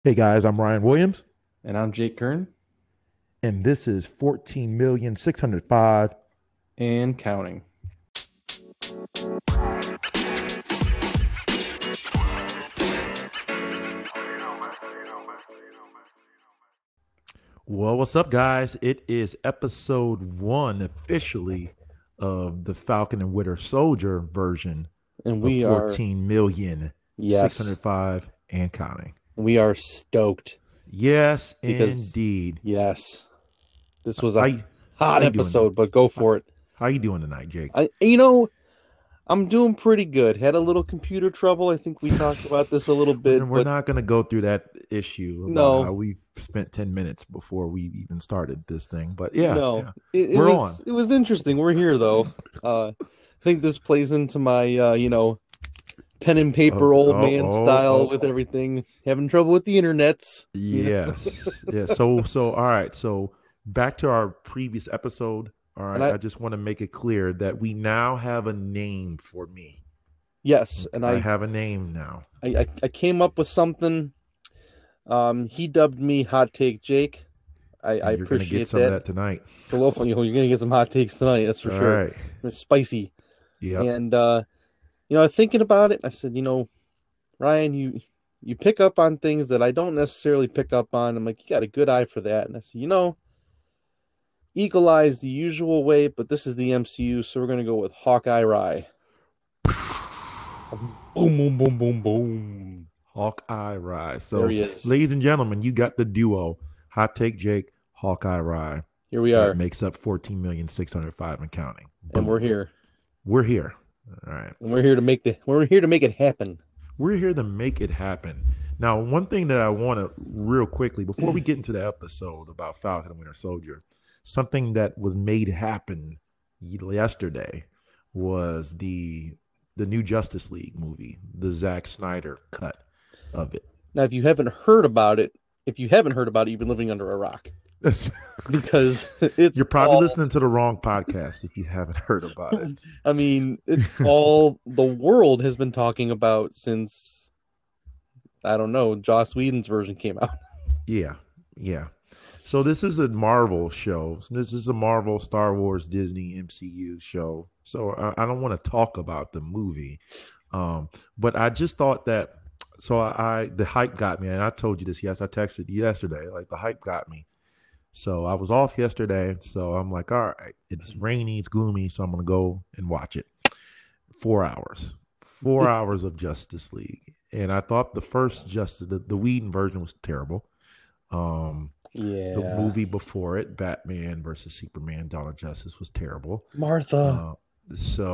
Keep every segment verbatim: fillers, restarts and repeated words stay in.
Hey guys, I'm Ryan Williams, And I'm Jake Kern and this is fourteen million six hundred five. and counting. Well, what's up, guys? It is episode one officially of the Falcon and Winter Soldier version And of we are, fourteen million six yes, hundred five and counting. we are stoked Yes, because, indeed. yes, this was How a you, how hot you doing? episode, but go How, for it. how you doing tonight, Jake? I, you know, I'm doing pretty good. Had a little computer trouble. I think we talked about this a little We're, bit, we're but not going to go through that issue about no, how we spent ten minutes before we even started this thing. But yeah, no, yeah, it, it we're on. was, it was interesting. We're here though. Uh, I think this plays into my, uh, you know, pen and Oh, paper old oh, man oh, style oh, with everything. Having trouble with the internets, you know. yes. Yeah. So, so, all right. So, back to our previous episode. All And right. I, I just want to make it clear that we now have a name for me. yes, Okay, and I I have a name now. I, I, I came up with something. Um, he dubbed me Hot Take Jake. I, I And you're going to get appreciate some of that. that tonight. It's a little funny. You're gonna get some hot takes tonight, that's for All sure. right. It's spicy. Yep. And uh, you know, thinking about it, I said, you know, Ryan, you you pick up on things that I don't necessarily pick up on. I'm like, you got a good eye for that. And I said, you know, Eagle Eye's the usual way, but this is the M C U, so we're gonna go with Hawkeye Rye. Boom, boom, boom, boom, boom. Hawkeye Rye. There So, he is. ladies and gentlemen, you got the duo Hot Take Jake, Hawkeye Rye. Here we That are, makes up fourteen million six hundred five and counting. and we're Boom. here, We're here. All right. and we're here to make the we're here to make it happen. We're here to make it happen. Now, one thing that I want to real quickly before we get into the episode about Falcon and Winter Soldier, something that was made happen yesterday was the the new Justice League movie, the Zack Snyder cut of it. Now, if you haven't heard about it, if you haven't heard about it, you've been living under a rock because it's You're probably all, listening to the wrong podcast if you haven't heard about it. I mean, it's all the world has been talking about since, I don't know, Joss Whedon's version came out. Yeah, yeah. So this is a Marvel show. This is a Marvel, Star Wars, Disney, M C U show. So I, I don't want to talk about the movie, um, but I just thought that. So I, I the hype got me, and I told you this. Yes, I texted you yesterday. Like the hype got me. So I was off yesterday. So I'm like, all right, it's rainy, it's gloomy, so I'm gonna go and watch it. Four hours, four hours of Justice League, and I thought the first Justice, the, the Whedon version was terrible. Um, the Yeah. movie before it, Batman versus Superman: Dawn of Justice, was terrible. Martha. Uh, so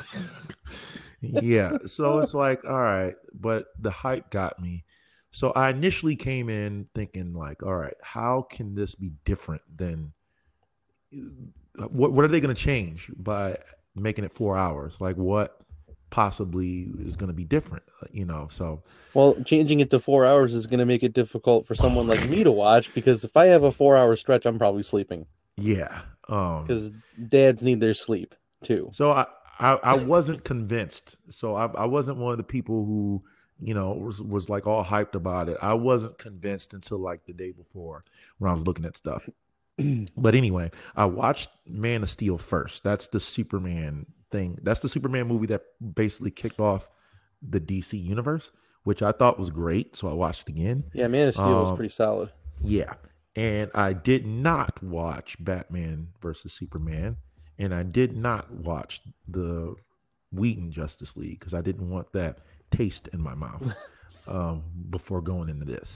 yeah, so it's like, all right, but the hype got me. So I initially came in thinking like, all right, how can this be different than what? What are they going to change by making it four hours? Like, what possibly is going to be different? uh, You know, so Well, changing it to four hours is going to make it difficult for someone like me to watch because if I have a four hour stretch, I'm probably sleeping yeah. Um, because dads need their sleep too. So I, I, I wasn't convinced. So I, I wasn't one of the people who, you know, was was like all hyped about it. I wasn't convinced until like the day before when I was looking at stuff. But anyway, I watched Man of Steel first. That's the Superman thing. That's the Superman movie that basically kicked off the D C universe, which I thought was great. So I watched it again. Yeah, Man of Steel was Um, pretty solid. yeah. And I did not watch Batman versus Superman. And I did not watch the Whedon Justice League because I didn't want that taste in my mouth um, before going into this.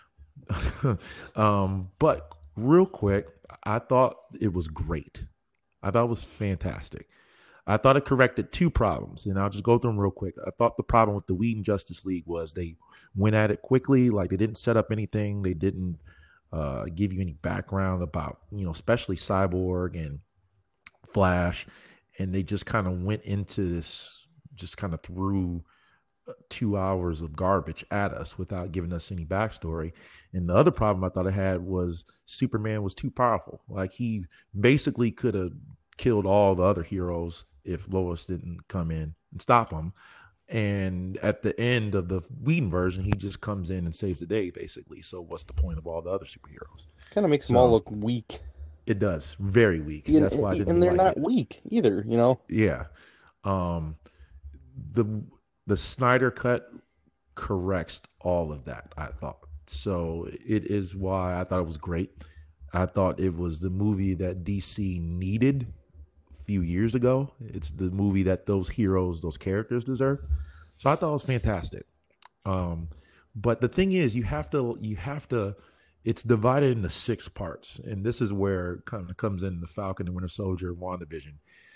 um, but real quick, I thought it was great. I thought it was fantastic. I thought it corrected two problems, and I'll just go through them real quick. I thought the problem with the Whedon Justice League was they went at it quickly, like they didn't set up anything, they didn't uh, give you any background about, you know, especially Cyborg and Flash, and they just kind of went into this, just kind of threw uh, two hours of garbage at us without giving us any backstory. And the other problem I thought I had was Superman was too powerful. Like he basically could have killed all the other heroes if Lois didn't come in and stop him. And at the end of the Whedon version, he just comes in and saves the day, basically. So what's the point of all the other superheroes? Kind of makes them all So look weak. it does, very weak. And, That's why I and didn't they're like not it. weak either, you know? Yeah. Um, the the Snyder cut corrects all of that, I thought. So it is why I thought it was great. I thought it was the movie that D C needed a few years ago. It's the movie that those heroes, those characters deserve. So I thought it was fantastic. Um, but the thing is, you have to, you have to. It's divided into six parts, and this is where it kind of comes in the Falcon and Winter Soldier, WandaVision.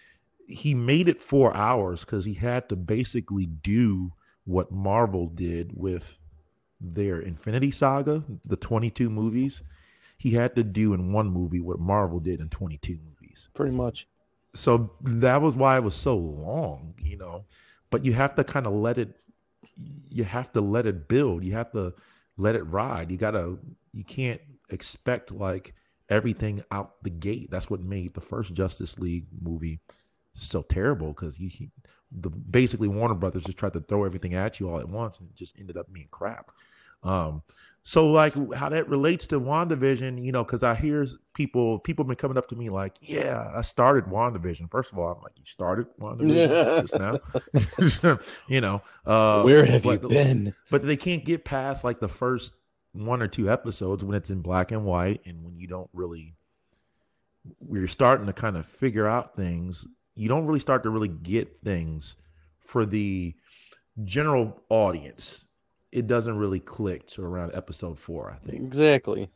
He made it four hours because he had to basically do what Marvel did with their Infinity Saga, the twenty-two movies. He had to do in one movie what Marvel did in twenty-two movies. Pretty much. So that was why it was so long, you know. But you have to kind of let it, you have to let it build. You have to let it ride. You gotta, you can't expect like everything out the gate. That's what made the first Justice League movie so terrible, because you he, the basically Warner Brothers just tried to throw everything at you all at once and it just ended up being crap. Um, so like how that relates to WandaVision, you know, because I hear people people been coming up to me like, yeah, I started WandaVision. First of all, I'm like, you started WandaVision just now, you know. Uh, Where have but, you been? But they can't get past like the first one or two episodes when it's in black and white and when you don't really, we're starting to kind of figure out things. You don't really start to really get things for the general audience. It doesn't really click to around episode four, I think. Exactly.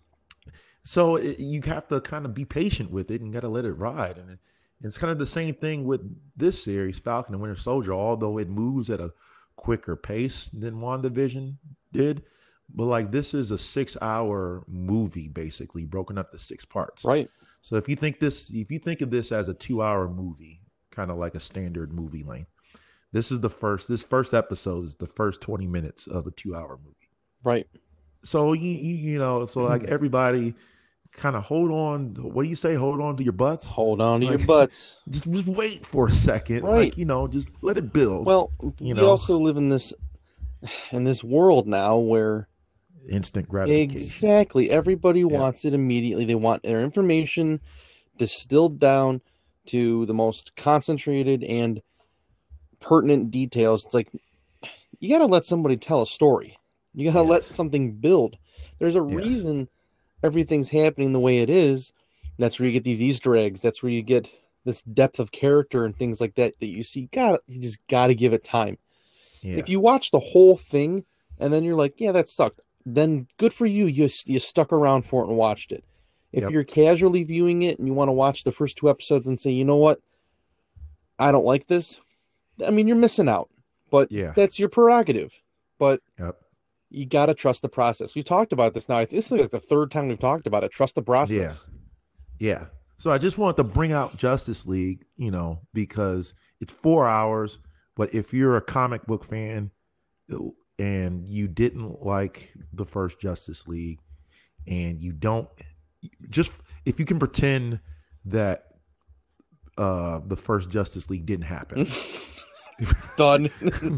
So it, you have to kind of be patient with it and got to let it ride. And it, it's kind of the same thing with this series, Falcon and Winter Soldier, although it moves at a quicker pace than WandaVision did. But like this is a six hour movie, basically broken up to six parts. Right. So if you think this, if you think of this as a two hour movie, kind of like a standard movie length, this is the first, this first episode is the first twenty minutes of a two hour movie. Right. So you, you, you know, so like everybody kind of hold on. What do you say? Hold on to your butts. Hold on to like, your butts. Just, just wait for a second. Right. Like, you know, just let it build. Well, you we know, also live in this, in this world now where instant gratification. Exactly. Everybody yeah. wants it immediately. They want their information distilled down to the most concentrated and pertinent details. It's like, you got to let somebody tell a story. You got to yes. let something build. There's a yes. reason everything's happening the way it is. That's where you get these Easter eggs. That's where you get this depth of character and things like that that you see. God, you just got to give it time. Yeah. If you watch the whole thing and then you're like, yeah, that sucked, then good for you. You you stuck around for it and watched it. If yep. you're casually viewing it and you want to watch the first two episodes and say, you know what, I don't like this, I mean, you're missing out. But yeah. that's your prerogative. But yep. you got to trust the process. We've talked about this now. This is like the third time we've talked about it. Trust the process. Yeah. Yeah. So I just wanted to bring out Justice League, you know, because it's four hours. But if you're a comic book fan and you didn't like the first Justice League and you don't, just if you can pretend that uh, the first Justice League didn't happen. Done.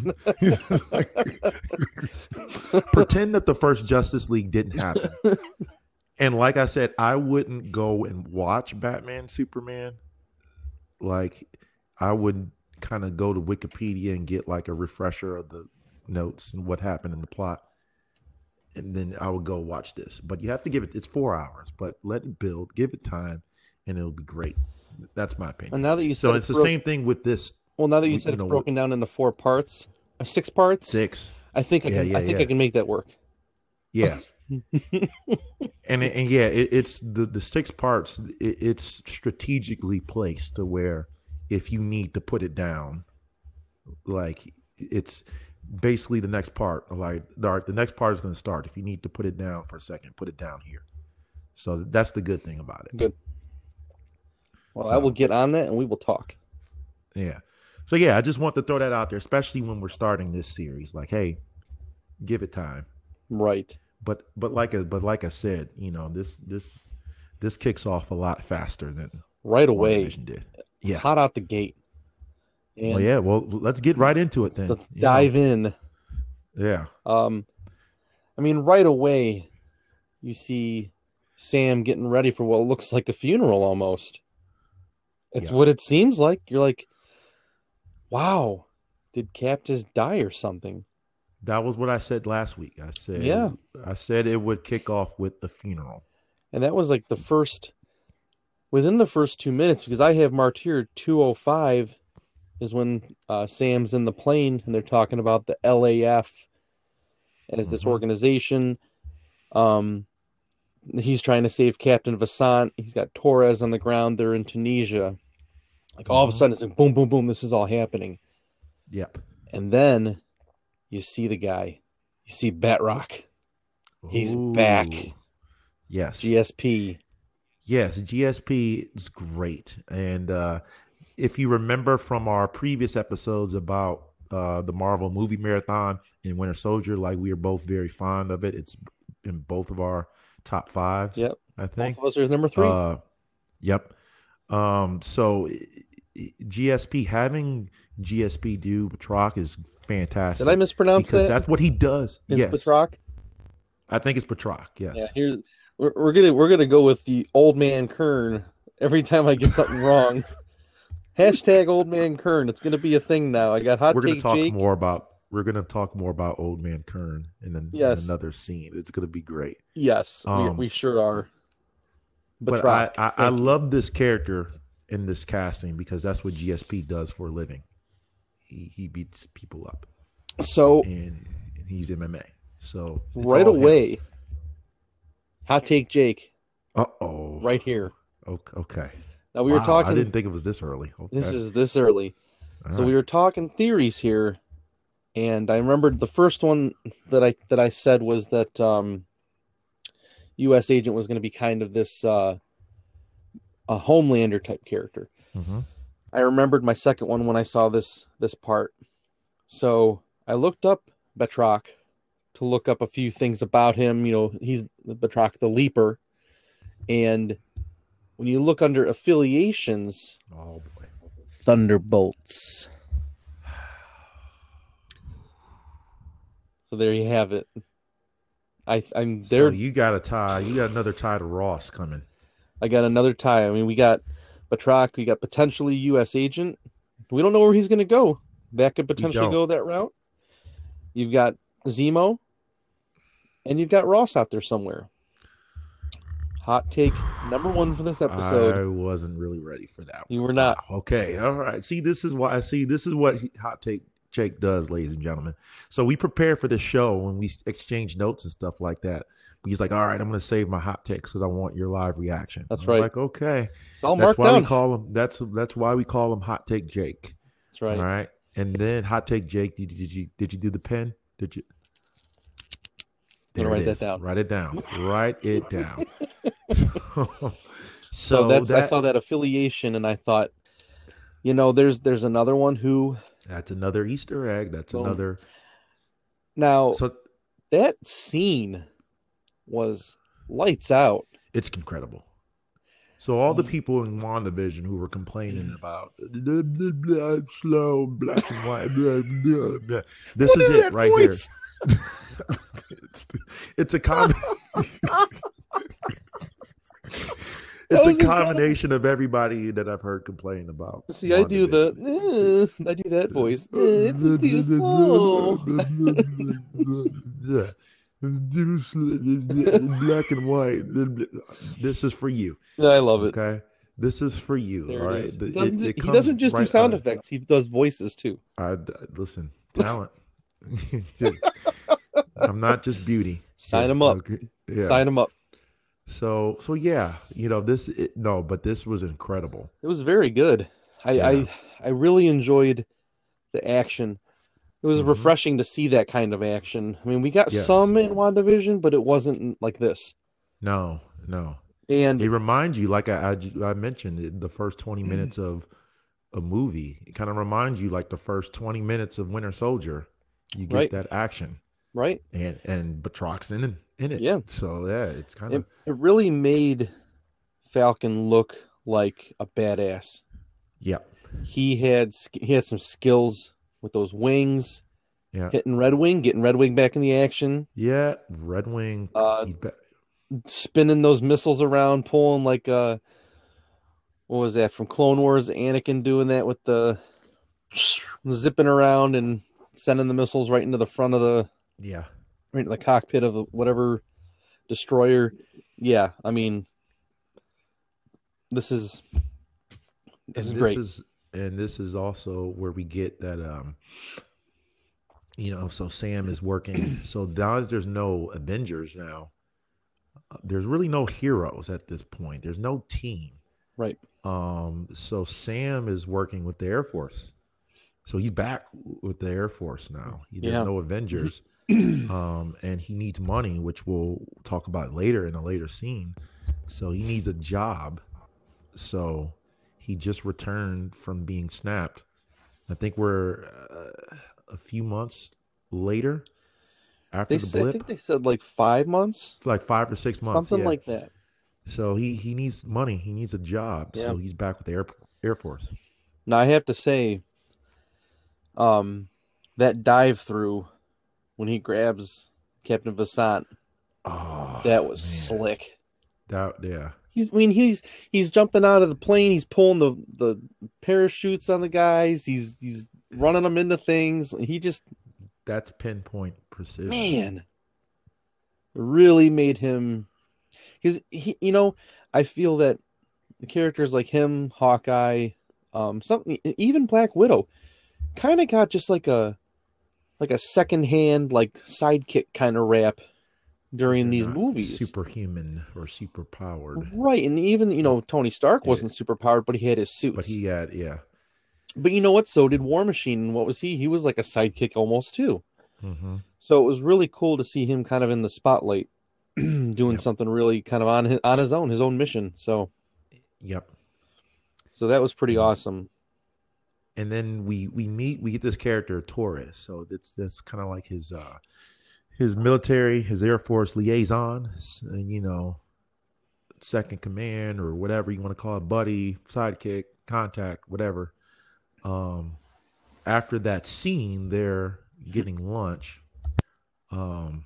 Pretend that the first Justice League didn't happen. And like I said, I wouldn't go and watch Batman, Superman. Like, I would kind of go to Wikipedia and get like a refresher of the notes and what happened in the plot. And then I would go watch this. But you have to give it, it's four hours, but let it build, give it time, and it'll be great. That's my opinion. And now that you said so it's, it's the same thing with this. Well, now that you said it's broken down into four parts, uh, six parts, six. I think I can. Yeah, yeah, I think yeah. I can make that work. Yeah, and and yeah, it, it's the the six parts. It, it's strategically placed to where if you need to put it down, like it's basically the next part. Like all right, the next part is going to start. If you need to put it down for a second, put it down here. So that's the good thing about it. Good. Well, so, I will get on that and we will talk. Yeah. So, yeah, I just want to throw that out there, especially when we're starting this series. Like, hey, give it time. Right. But but like a, but like I said, you know, this this this kicks off a lot faster than right away. did. Yeah. Hot out the gate. Well, And yeah. Well, let's get right into it let's, then. let's You know, dive in. yeah, Um, I mean, right away, you see Sam getting ready for what looks like a funeral almost. It's yeah. what it seems like. You're like, wow, did Cap just die or something? That was what I said last week. I said, Yeah. I said it would kick off with the funeral. And that was like the first, within the first two minutes, because I have marked here two oh five is when uh, Sam's in the plane and they're talking about the L A F as this Mhm. organization. Um, he's trying to save Captain Vasant. He's got Torres on the ground. They're in Tunisia. Like all of a Mhm. sudden, it's like boom, boom, boom. This is all happening. Yep. And then you see the guy. You see Batroc. He's back. Ooh. Yes. G S P. Yes. G S P is great, and uh, if you remember from our previous episodes about uh, the Marvel movie marathon and Winter Soldier, like we are both very fond of it. It's in both of our top fives, Yep. I Both think. of us are number three. Uh, yep. Um, so G S P having G S P do Batroc is Did I fantastic mispronounce because that? that's what he does. It's Yes, Batroc. I think it's Batroc. Yeah. Yes. Here's we're, we're gonna we're gonna go with the old man Kern every time I get something wrong. Hashtag old man Kern. It's gonna be a thing now. I got hot We're gonna take talk Jake. more about we're gonna talk more about Old Man Kern in, an, in Yes. another scene. It's gonna be great. Yes, we Um, we sure are. but Batroc. I I, I Thank you. love this character in this casting because that's what G S P does for a living. He he beats people up, So and, and he's M M A. So it's right all him. away, hot take Jake. Uh oh. Right here. Okay. Now we Wow, were talking. I didn't think it was this early. Okay. This is this early. All So right. we were talking theories here, and I remembered the first one that I that I said was that um, U S agent was going to be kind of this uh, a Homelander type character. Mhm. I remembered my second one when I saw this this part. So I looked up Batroc to look up a few things about him. You know, he's Batroc the Leaper, and when you look under affiliations, Oh boy. Thunderbolts. So there you have it. I I'm So there. you got a tie. You got another tie to Ross coming. I got another tie. I mean, we got Batroc. We got potentially U S agent. We don't know where he's going to go. That could potentially don't. go that route. You've got Zemo, and you've got Ross out there somewhere. Hot take number one for this episode. I wasn't really ready for that. You were not. Wow. Okay. All right. See, this is why I see. This is what he- hot take Jake does, ladies and gentlemen. So we prepare for this show when we exchange notes and stuff like that. He's like, "All right, I'm going to save my hot takes because I want your live reaction." That's I'm right. Like, okay, It's all that's marked why down. we call him. That's that's why we call him Hot Take Jake. That's right. All right. And then hot take Jake. Did, did you did you do the pen? Did you? I'm gonna There write it that is. down. Write it down. Write it down. so, So that's I that- saw that affiliation, and I thought, you know, there's there's another one who That's another Easter egg. That's Boom. another. now So that scene was lights out. it's incredible. So all the people in WandaVision who were complaining about the, the black, slow, black and white, blah, blah, blah. This What is, is it that right voice? here. it's, it's a com- It's was a incredible. combination of everybody that I've heard complain about. See, I do the WandaVision. uh, I do that voice. Uh, it's too slow. Black and white. This is for you. I love it. Okay, this is for you. There all it right. is. The- He doesn't, it- do- it he comes doesn't just do right sound out of- effects. He does voices too. I, listen, talent. I'm not just beauty. Sign Yeah, him up. okay, Yeah. Sign him up. So so yeah, you know this. It, no, but this was incredible. It was very good. I Yeah. I, I really enjoyed the action. It was Mhm. refreshing to see that kind of action. I mean, we got Yes. some in WandaVision, but it wasn't like this. No, no. And It reminds you, like I I, I mentioned, in the first twenty minutes of a movie. It kind of reminds you, like the first twenty minutes of Winter Soldier. You get Right. that action, right, and and Batroc's in it, in it. Yeah. So yeah, it's kind it, of it really made Falcon look like a badass. yeah. he had he had some skills with those wings, Yeah. hitting Red Wing, getting Red Wing back in the action, Yeah. Red Wing. uh, He's back. spinning those missiles around, pulling like uh, what was that from Clone Wars? Anakin doing that with the zipping around and sending the missiles right into the front of the Yeah. right into the cockpit of whatever destroyer. Yeah, I mean, this is this And is this great. is and this is also where we get that um you know, so Sam is working. So now there's no Avengers now. uh, There's really no heroes at this point. There's no team. Right. Um, so Sam is working with the Air Force. So he's back with the Air Force now. He- There's Yeah. no Avengers. Um, and he needs money, which we'll talk about later in a later scene. So he needs a job. So he just returned from being snapped. I think we're uh, a few months later after They the said, I blip, think they said like five months, like five or six months. something Yeah. like that. So he he needs money. He needs a job. Yeah. So he's back with the Air Air Force. Now I have to say, um, that dive through when he grabs Captain Vasant, Oh, that was man. slick. That yeah. He's, I mean, he's he's jumping out of the plane. He's pulling the the parachutes on the guys. He's he's running them into things. He just, That's pinpoint precision. man, really made him, because he, you know, I feel that the characters like him, Hawkeye, um, something, even Black Widow, kind of got just like a like a secondhand like sidekick kind of rap during They're these not movies. superhuman or super powered. Right, and even, you know, Tony Stark Yeah. wasn't super powered, but he had his suits. But he had yeah. But you know what? So did War Machine. And what was he? He was like a sidekick almost too. Mm-hmm. So it was really cool to see him kind of in the spotlight, doing Yep. something really kind of on his, on his own, his own mission. So Yep. so that was pretty And, awesome. and then we we meet we get this character Torres. So that's that's kind of like his uh his military, his Air Force liaison, s- and you know, second command or whatever you want to call it, buddy, sidekick, contact, whatever. Um, after that scene, they're getting lunch, um,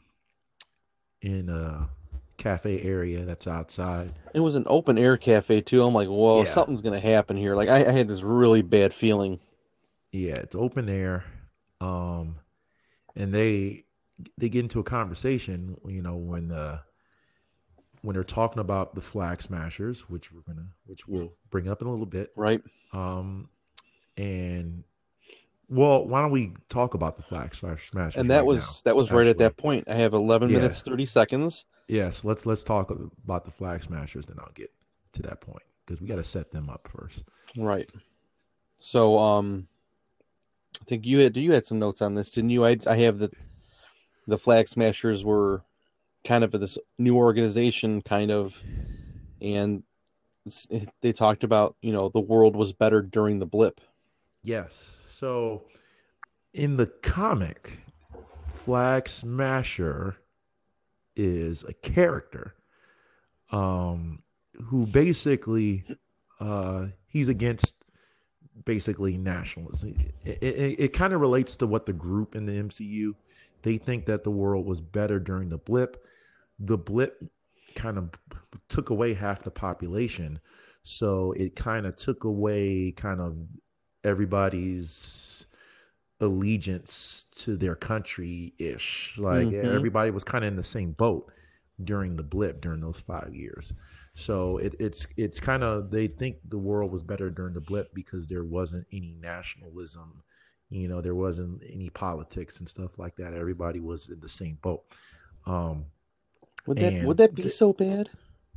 in a cafe area that's outside. It was an open air cafe too. I'm like, whoa, Yeah. something's gonna happen here. Like I, I had this really bad feeling. Yeah, it's open air. Um, and they they get into a conversation, you know, when uh when they're talking about the Flag Smashers, which we're gonna which we'll bring up in a little bit. Right. Um, and well, why don't we talk about the Flag Smash- Smashers? And that right was now, that was right at actually. that point. I have eleven Yeah. minutes thirty seconds. Yes, let's let's talk about the Flag Smashers, then I'll get to that point because we got to set them up first. Right. So um, I think you had you had some notes on this, didn't you? I I have the the Flag Smashers were kind of this new organization, kind of, and it's- they talked about, you know, the world was better during the blip. Yes. So in the comic, Flag Smasher is a character um, who basically uh, he's against basically nationalism. It, it, it kind of relates to what the group in the M C U, they think that the world was better during the blip. The blip kind of took away half the population, so it kind of took away kind of everybody's allegiance to their country ish. Like Mhm. everybody was kind of in the same boat during the blip during those five years. So it, it's it's kind of they think the world was better during the blip because there wasn't any nationalism, you know, there wasn't any politics and stuff like that. Everybody was in the same boat. Um, Would that and would that be so bad?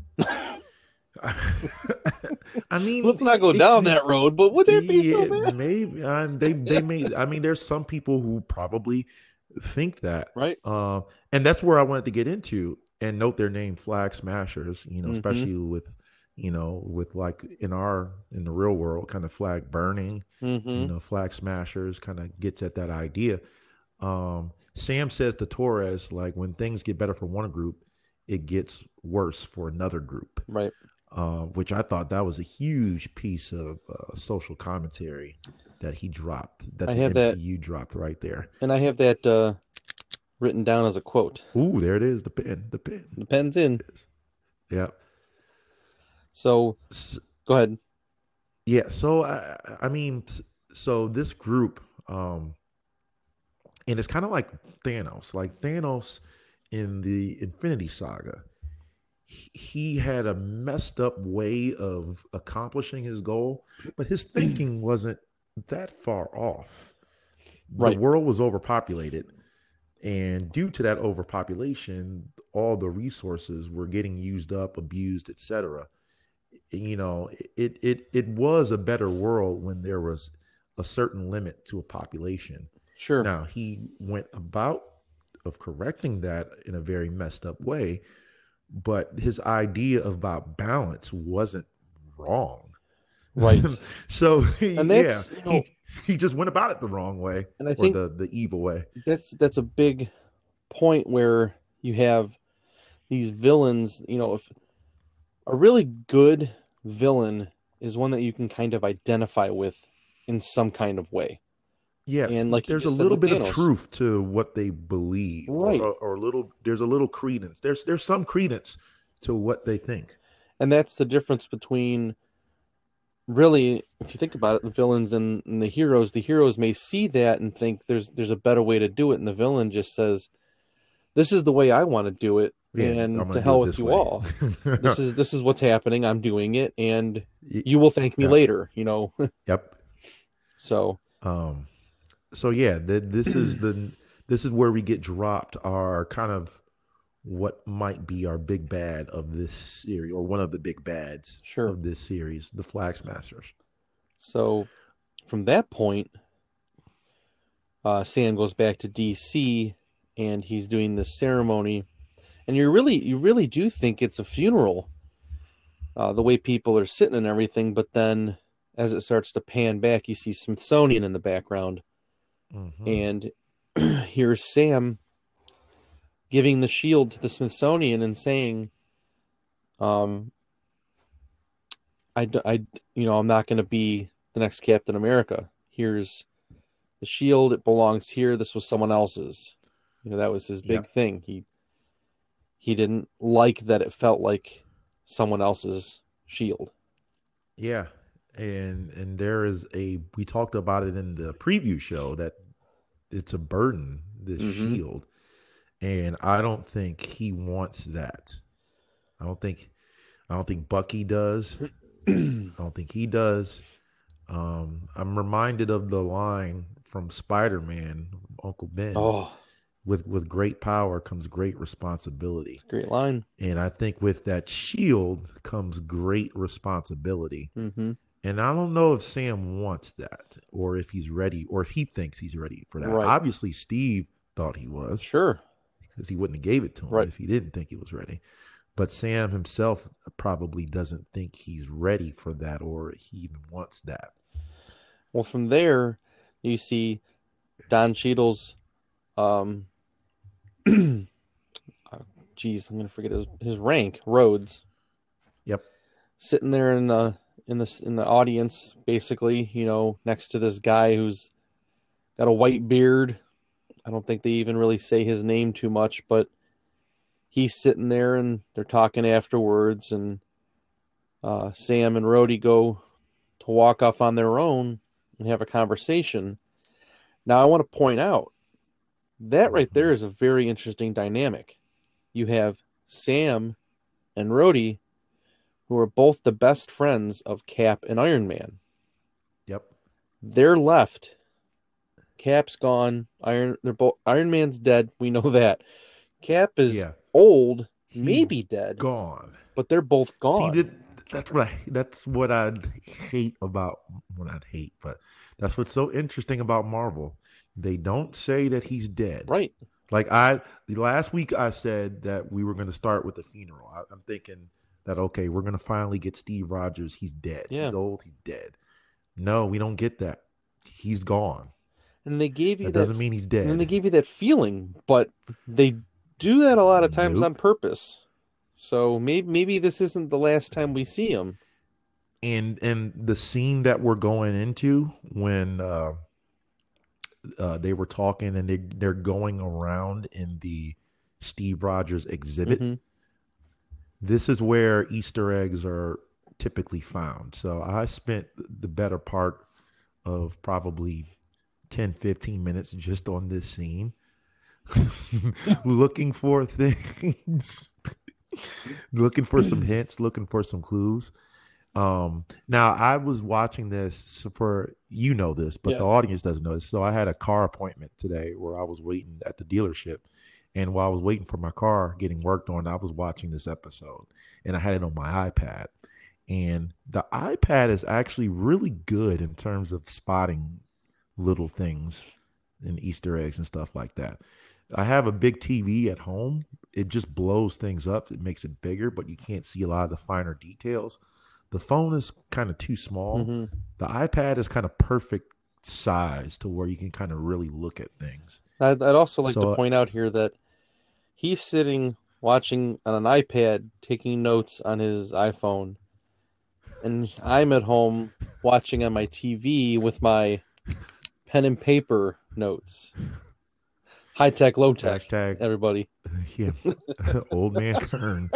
I mean, Let's not go it- down it- that road, but would that be so yeah, bad? maybe um, they they may. I mean, there's some people who probably think that, Right? uh, and that's where I wanted to get into and note their name, Flag Smashers. You know, Mhm. especially with you know with like in our in the real world, kind of flag burning. Mm-hmm. You know, Flag Smashers kind of gets at that idea. Um, Sam says to Torres, like when things get better for one group, it gets worse for another group. Right. uh, which I thought that was a huge piece of uh, social commentary that he dropped, that I the have that, M C U dropped right there. and I have that uh, written down as a quote. Ooh, there it is, the pen, the pen. The pen's in. Yeah. So S- go ahead. yeah. So I, I mean, s- so this group, um, and it's kind of like Thanos, like Thanos in the Infinity Saga. He he had a messed up way of accomplishing his goal, but his thinking wasn't that far off. The Right. world was overpopulated, and due to that overpopulation, all the resources were getting used up, abused, et cetera. You know, it it it was a better world when there was a certain limit to a population. Sure. Now he went about of correcting that in a very messed up way, but his idea about balance wasn't wrong. Right. So And yeah, that's, you know, he he just went about it the wrong way and I or think the the evil way. that's that's a big point where you have these villains, you know, if a really good villain is one that you can kind of identify with in some kind of way. Yes, And like you there's a just said little with bit of Thanos, truth to what they believe, or, right. or or a little. There's a little credence. There's there's some credence to what they think. And that's the difference between really, if you think about it, the villains and, and the heroes, the heroes may see that and think there's there's a better way to do it, and the villain just says, "This is the way I want to do it, Yeah, I'm and gonna to do hell it with this you way. all. This is this is what's happening. I'm doing it, and Y- you will thank me yep, later." You know, yep. so Um, so yeah, th- this is the this is where we get dropped our kind of what might be our big bad of this series, or one of the big bads sure. of this series, the Flag Smashers. So from that point, uh, Sam goes back to D C, and he's doing this ceremony, and you really you really do think it's a funeral, uh, the way people are sitting and everything. But then, as it starts to pan back, you see Smithsonian in the background, Hmm. and here's Sam giving the shield to the Smithsonian and saying, um, I, I, you know, I'm not going to be the next Captain America. Here's the shield. It belongs here. This was someone else's. You know, that was his big Yep. thing. He he didn't like that it felt like someone else's shield. Yeah. And and there is a we talked about it in the preview show that it's a burden, this Mm-hmm. shield. And I don't think he wants that. I don't think I don't think Bucky does. I don't think he does. Um, I'm reminded of the line from Spider-Man, Uncle Ben, Oh, with with great power comes great responsibility. it's a great line. And I think with that shield comes great responsibility. Mm-hmm. And I don't know if Sam wants that, or if he's ready, or if he thinks he's ready for that. Right. Obviously, Steve thought he was, Sure. because he wouldn't have gave it to him Right. if he didn't think he was ready. But Sam himself probably doesn't think he's ready for that, or he even wants that. Well, from there, you see Don Cheadle's, um, geez, I'm gonna forget his his rank, Rhodes, Yep. sitting there in the in the in the audience, basically, you know, next to this guy who's got a white beard. I don't think they even really say his name too much, but he's sitting there and they're talking afterwards, and uh, Sam and Rhodey go to walk off on their own and have a conversation. Now, I want to point out that right Hmm. there is a very interesting dynamic. You have Sam and Rhodey, who are both the best friends of Cap and Iron Man. Yep. They're left. Cap's gone. Iron they're both Iron Man's dead. We know that. Cap is Yeah. old, He's maybe dead, gone. but they're both See, gone. that that's what I that's what I hate about what I hate, but that's what's so interesting about Marvel. They don't say that he's dead. Right. Like I the last week I said that we were going to start with the funeral. I, I'm thinking that okay, we're going to finally get Steve Rogers. He's dead. Yeah. He's old. He's dead. No, we don't get that. He's gone. And they gave you That that doesn't mean he's and then they dead. gave you that feeling, but they do that a lot of times on Nope. purpose. So maybe maybe this isn't the last time we see him. And and the scene that we're going into when uh, uh, they were talking and they they're going around in the Steve Rogers exhibit. Mm-hmm. This is where Easter eggs are typically found. So I spent the better part of probably ten, fifteen minutes just on this scene, looking for things, looking for some hints, looking for some clues. Um, now I was watching this for, you know this, but Yeah. the audience doesn't know this. So I had a car appointment today where I was waiting at the dealership, and while I was waiting for my car getting worked on, I was watching this episode, and I had it on my iPad. And the iPad is actually really good in terms of spotting little things and Easter eggs and stuff like that. I have a big T V at home. It just blows things up. It makes it bigger, but you can't see a lot of the finer details. The phone is kind of too small. Mm-hmm. The iPad is kind of perfect size to where you can kind of really look at things. I'd, I'd also like to So, point out here that he's sitting watching on an iPad, taking notes on his iPhone, and I'm at home watching on my T V with my pen and paper notes. High tech, low tech, hashtag, everybody. yeah, old man Kern.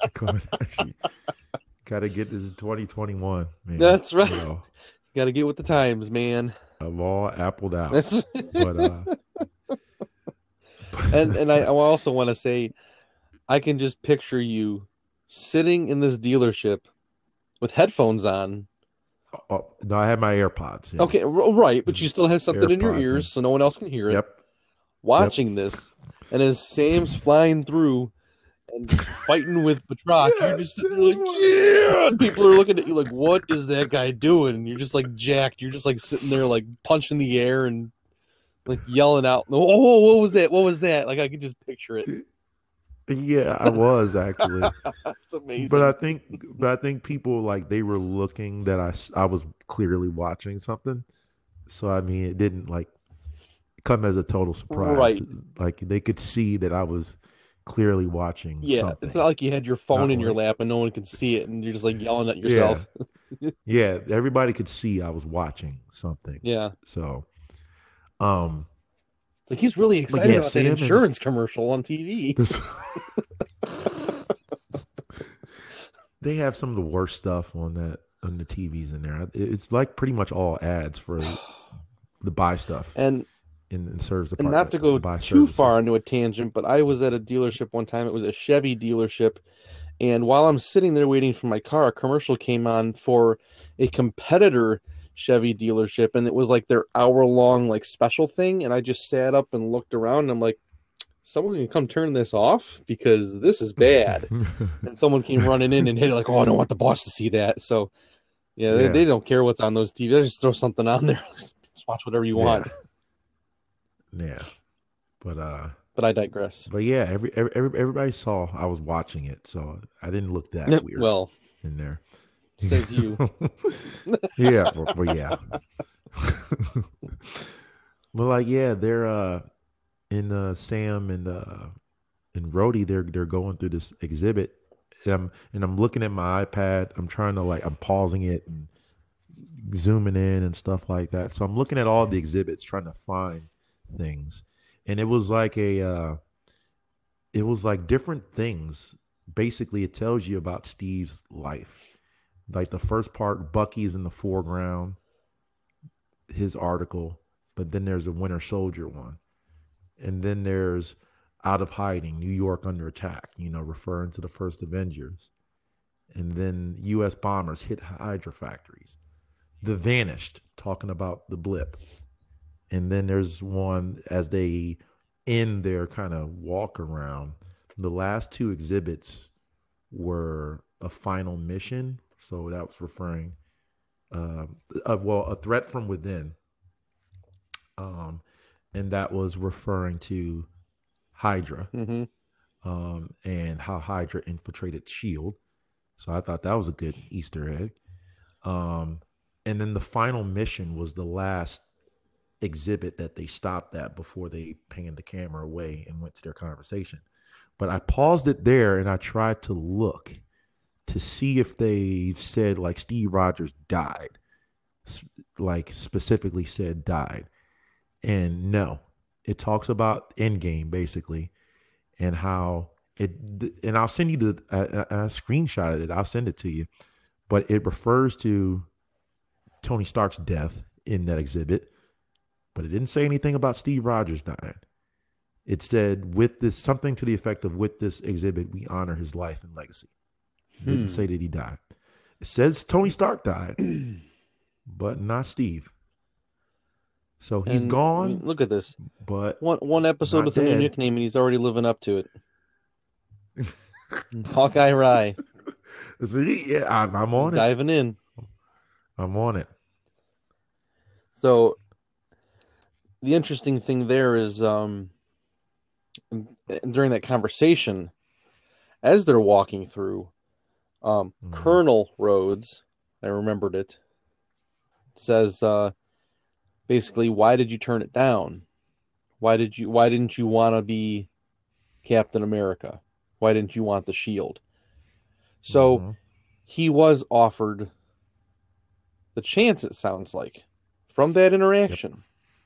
Got to get this in twenty twenty-one, man. That's right. You know, Got to get with the times, man. I'm all appled out. That's- But, uh, and and I, I also want to say, I can just picture you sitting in this dealership with headphones on. oh, no, I had my AirPods. Yeah. Okay, r- right, but you still have something in your AirPods, ears yeah. so no one else can hear it. Yep. Watching this, and as Sam's flying through and fighting with Batroc, Yeah. you're just sitting there like, yeah! And people are looking at you like, what is that guy doing? And you're just like jacked. You're just like sitting there like punching the air and like yelling out, oh, what was that? What was that? Like I could just picture it. Yeah, I was actually. It's amazing. But I think, but I think people like they were looking that I, s- I was clearly watching something. So I mean, it didn't like come as a total surprise. Right. Like they could see that I was clearly watching Yeah, something. it's not like you had your phone Not in your like- lap and no one could see it, and you're just like yelling at yourself. Yeah, everybody could see I was watching something. Yeah, So, um, it's like he's really excited yeah, about Sam that and- insurance commercial on T V. this, they have some of the worst stuff on that on the T Vs in there. It- It's like pretty much all ads for the buy stuff And in, in service and department. not to go buy too services. far into a tangent, but I was at a dealership one time. It was a Chevy dealership, and while I'm sitting there waiting for my car, a commercial came on for a competitor Chevy dealership, and it was like their hour long like special thing. And I just sat up and looked around, and I'm like, someone can come turn this off because this is bad. And someone came running in and hit it like, oh, I don't want the boss to see that. So yeah, They, Yeah. they don't care what's on those T Vs. They just throw something on there. Just watch whatever you want. Yeah, but uh, But I digress. but yeah, every, every every- everybody saw I was watching it, so I didn't look that Yep, weird well, in there. says you. Yeah, well, well, yeah. But like, yeah, they're uh in uh Sam and uh and Rhodey, they're they're going through this exhibit, and I'm and I'm looking at my iPad. I'm trying to like I'm pausing it and zooming in and stuff like that. So I'm looking at all the exhibits, trying to find things, and it was like a uh it was like different things. Basically, it tells you about Steve's life. Like the first part, Bucky's in the foreground, his article, but then there's a Winter Soldier one. And then there's Out of Hiding, New York Under Attack, you know, referring to the first Avengers. And then U S bombers hit Hydra factories. The Vanished, talking about the blip. And then there's one as they end their kind of walk around. The last two exhibits were a final mission. So that was referring, uh, uh, well, a threat from within. Um, and that was referring to Hydra, hmm um, and how Hydra infiltrated Shield. So I thought that was a good Easter egg. Um, and then the final mission was the last exhibit that they stopped at before they panned the camera away and went to their conversation. But I paused it there and I tried to look to see if they said like Steve Rogers died, like specifically said died. And no, it talks about Endgame basically and how it, and I'll send you the a, a, a screenshot of it. I'll send it to you. But it refers to Tony Stark's death in that exhibit, but it didn't say anything about Steve Rogers dying. It said with this something to the effect of with this exhibit we honor his life and legacy. It Hmm. didn't say that he died. It says Tony Stark died, but not Steve. So he's And, gone. I mean, look at this. But One one episode with a new nickname, and he's already living up to it. Hawkeye Rye. So he, yeah, I'm, I'm on it. Diving in. I'm on it. So the interesting thing there is um, during that conversation, as they're walking through, um, mm-hmm. Colonel Rhodes, I remembered it, says uh, basically, why did you turn it down? Why did you? Why didn't you want to be Captain America? Why didn't you want the shield? So mm-hmm. he was offered the chance, it sounds like, from that interaction.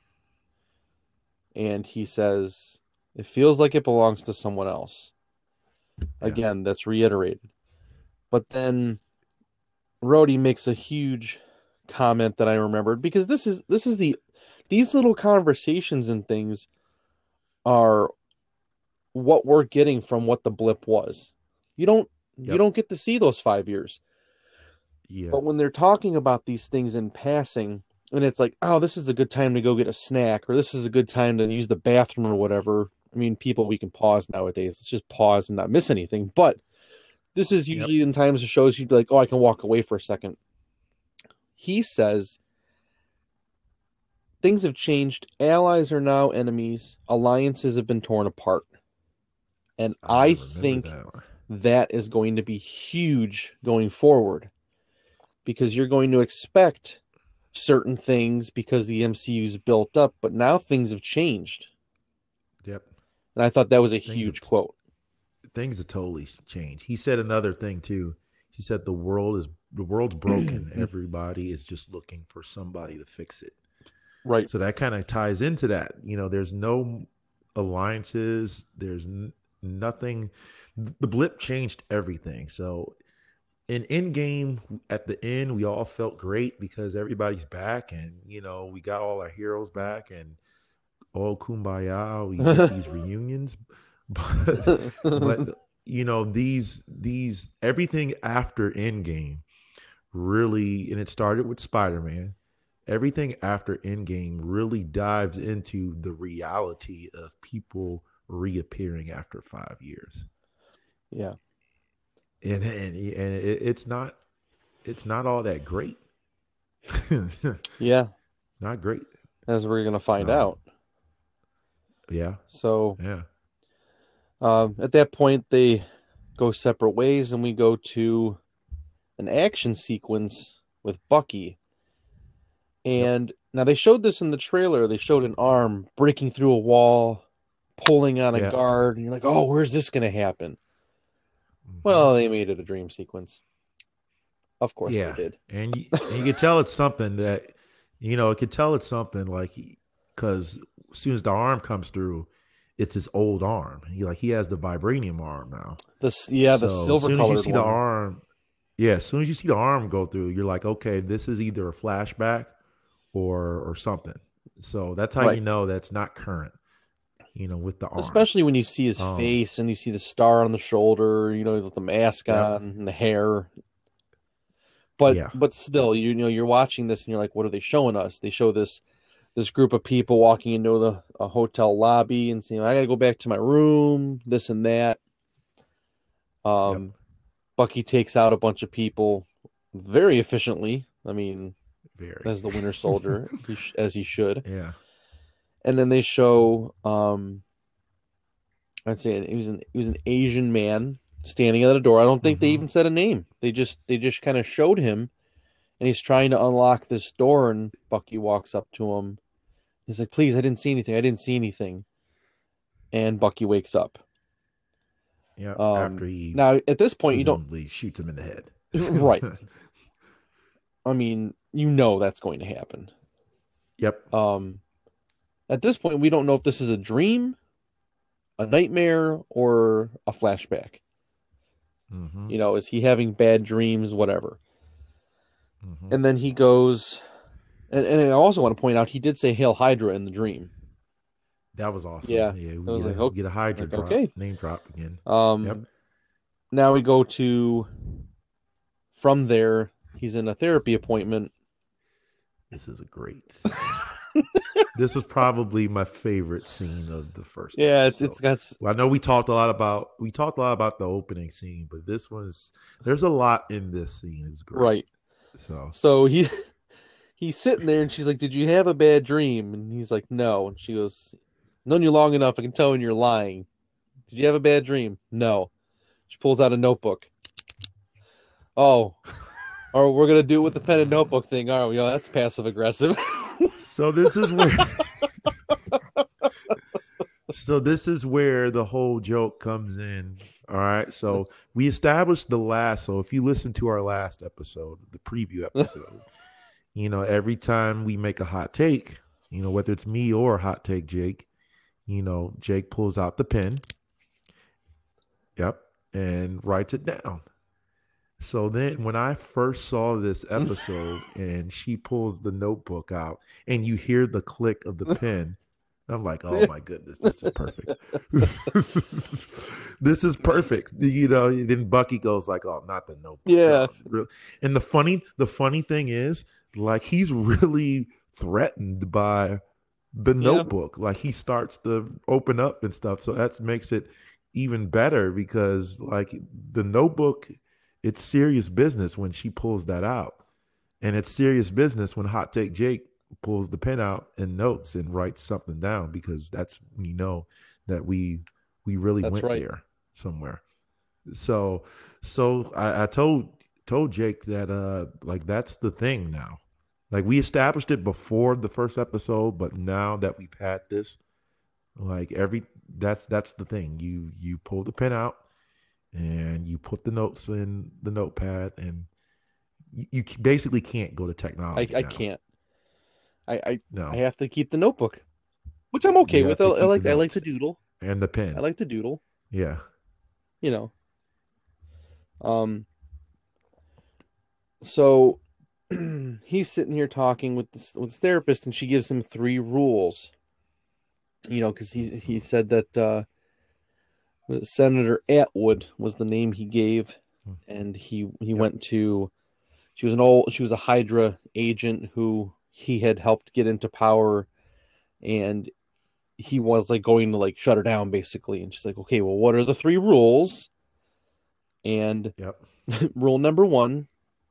Yep. And he says, it feels like it belongs to someone else. Yeah. Again, that's reiterated. But then Rhodey makes a huge comment that I remembered, because this is this is the these little conversations and things are what we're getting from what the blip was. You don't yep. you don't get to see those five years. Yeah. But when they're talking about these things in passing, and it's like, oh, this is a good time to go get a snack, or this is a good time to use the bathroom or whatever. I mean, people, we can pause nowadays. Let's just pause and not miss anything. But this is usually yep. in times of shows you'd be like, oh, I can walk away for a second. He says things have changed. Allies are now enemies. Alliances have been torn apart. And I, I think that. that is going to be huge going forward, because you're going to expect certain things because the M C U's built up, but now things have changed. Yep. And I thought that was a things huge have, quote. Things have totally changed. He said another thing too. He said the world is the world's broken. Everybody is just looking for somebody to fix it. Right. So that kind of ties into that. You know, there's no alliances. There's n- nothing. The blip changed everything. So in Endgame, at the end, we all felt great because everybody's back, and you know, we got all our heroes back, and oh, kumbaya, we get these reunions. But, but you know, these these everything after Endgame really, and it started with Spider-Man. Everything after Endgame really dives into the reality of people reappearing after five years. Yeah. And and, and it, it's not it's not all that great. Yeah. Not great. As we're gonna find um, out. Yeah. So yeah. Um, at that point, they go separate ways, and we go to an action sequence with Bucky. And yep. now they showed this in the trailer. They showed an arm breaking through a wall, pulling on a yeah. guard, and you're like, "Oh, where's this going to happen?" Mm-hmm. Well, they made it a dream sequence. Of course, yeah. they did. And you, and you could tell it's something that, you know, it could tell it's something like, because as soon as the arm comes through, it's his old arm. He like he has the vibranium arm now. This yeah, the so silver colored colored one. As soon as you see one. the arm, yeah, as soon as you see the arm go through, you're like, okay, this is either a flashback or or something. So that's how right. you know that's not current. You know, with the arm, especially when you see his um, face and you see the star on the shoulder. You know, with the mask yep. on and the hair. But yeah. but still, you know, you're watching this and you're like, what are they showing us? They show this. This group of people walking into the a hotel lobby and saying, I got to go back to my room, this and that. Um, yep. Bucky takes out a bunch of people very efficiently. I mean, very. as the Winter Soldier, he sh- as he should. Yeah. And then they show, um, I'd say he was an he was an Asian man standing at a door. I don't think mm-hmm. they even said a name. They just they just kind of showed him. And he's trying to unlock this door, and Bucky walks up to him. He's like, please, I didn't see anything. I didn't see anything. And Bucky wakes up. Yep. Um, After he now at this point, you don't, presumably shoots him in the head. right. I mean, you know that's going to happen. Yep. Um, at this point, we don't know if this is a dream, a nightmare, or a flashback. Mm-hmm. You know, is he having bad dreams, whatever? Mm-hmm. And then he goes, and, and I also want to point out he did say Hail Hydra in the dream. That was awesome. Yeah, Yeah, I we was get like, a oh, we get a Hydra like drop, okay. name drop again. Um, Yep. now we go to from there. He's in a therapy appointment. This is a great scene. This was probably my favorite scene of the first Yeah, it's episode. it's got Well, I know we talked a lot about we talked a lot about the opening scene, but this one's there's a lot in this scene. It's great. right. So So he he's sitting there, and she's like, "Did you have a bad dream?" And he's like, "No." And she goes, "Known you long enough, I can tell when you're lying. Did you have a bad dream?" "No." She pulls out a notebook. "Oh, or we're gonna do it with the pen and notebook thing, aren't we?" "Oh, that's passive aggressive." so this is where so this is where the whole joke comes in. All right. So we established the last. So if you listen to our last episode, the preview episode, you know, every time we make a hot take, you know, whether it's me or hot take Jake, you know, Jake pulls out the pen. Yep. And writes it down. So then when I first saw this episode and she pulls the notebook out and you hear the click of the pen, I'm like, oh my goodness, this is perfect. This is perfect. You know, then Bucky goes like, oh, not the notebook. Yeah. No. And the funny, the funny thing is, like, he's really threatened by the Yeah. notebook. Like, he starts to open up and stuff. So that makes it even better because, like, the notebook, it's serious business when she pulls that out. And it's serious business when Hot Take Jake pulls the pen out and notes and writes something down because that's when you know that we we really That's went right. there somewhere. So so I, I told told Jake that uh like that's the thing now. Like we established it before the first episode, but now that we've had this, like every that's that's the thing. You you pull the pen out and you put the notes in the notepad and you, you basically can't go to I, technology. I now. can't. I, I No. I have to keep the notebook, which I'm okay You with. have I, to I keep like the I like notes to doodle. and the pen. I like to doodle. Yeah. You know. Um. So he's sitting here talking with this with his therapist, and she gives him three rules. You know, because he he said that uh, was it Senator Atwood was the name he gave, and he he Yep. went to. She was an old. She was a Hydra agent who he had helped get into power, and he was like going to like shut her down basically. And she's like, "Okay, well, what are the three rules?" And Yep. rule number one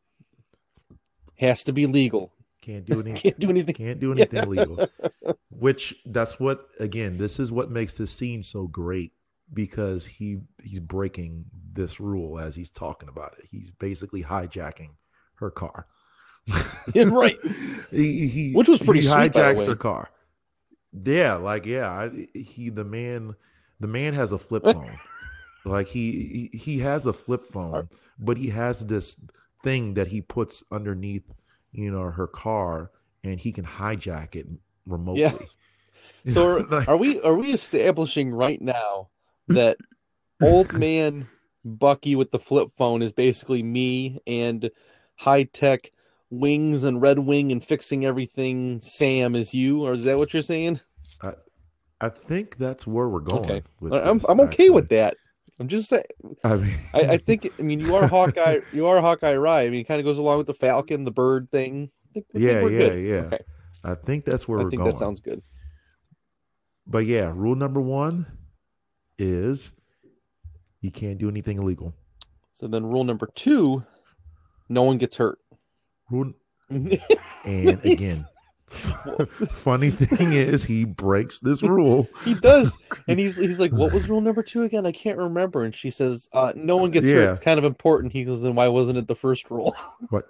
has to be legal. Can't do anything. Can't do anything. Can't do anything illegal. Which that's what again, this is what makes this scene so great because he he's breaking this rule as he's talking about it. He's basically hijacking her car. Yeah, right. he, he, Which was pretty he sweet, by the hijacks way. her car. Yeah, like yeah, I, he the man the man has a flip phone. Like he, he he has a flip phone, but he has this thing that he puts underneath, you know, her car, and he can hijack it remotely. Yeah. So are, Like- are we are we establishing right now that old man Bucky with the flip phone is basically me and high tech wings and Red Wing and fixing everything Sam is you, or is that what you're saying? I, I think that's where we're going. Okay. With I'm this, I'm okay actually. with that. I'm just saying. I mean, I, I think. I mean, you are Hawkeye. You are Hawkeye Rye. I mean, it kind of goes along with the Falcon, the bird thing. I think, I think yeah, we're yeah, good. yeah. Okay. I think that's where I we're think going. that sounds good. But yeah, rule number one is you can't do anything illegal. So then, rule number two: no one gets hurt. Rule, and again, funny thing is he breaks this rule. He does, and he's he's like, "What was rule number two again? I can't remember." And she says, uh, "No one gets hurt. Yeah. It's kind of important." He goes, "Then why wasn't it the first rule?" What?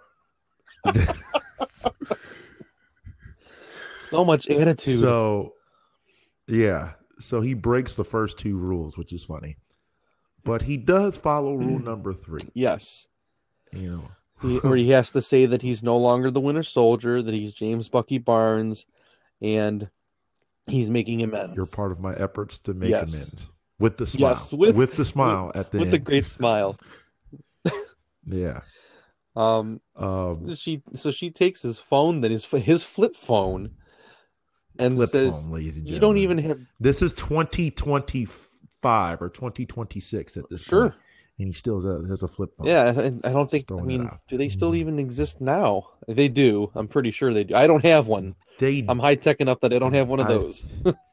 So much attitude. So, yeah. So he breaks the first two rules, which is funny. but he does follow rule number three. Yes. You know, he, or he has to say that he's no longer the Winter Soldier, that he's James Bucky Barnes, and he's making amends. You're part of my efforts to make yes. amends. With the smile. Yes, with, with the smile with, at the with end. the great smile. yeah. Um, um, she so she takes his phone, that his his flip phone, and flip says, phone, ladies and gentlemen. "You don't even have." This is twenty twenty-five or twenty twenty-six at this sure. point, and he still has a, has a flip phone. Yeah, I, I don't think. I mean, do they still even exist now? They do. I'm pretty sure they do. I don't have one. They. I'm high tech enough that I don't have one of I, those.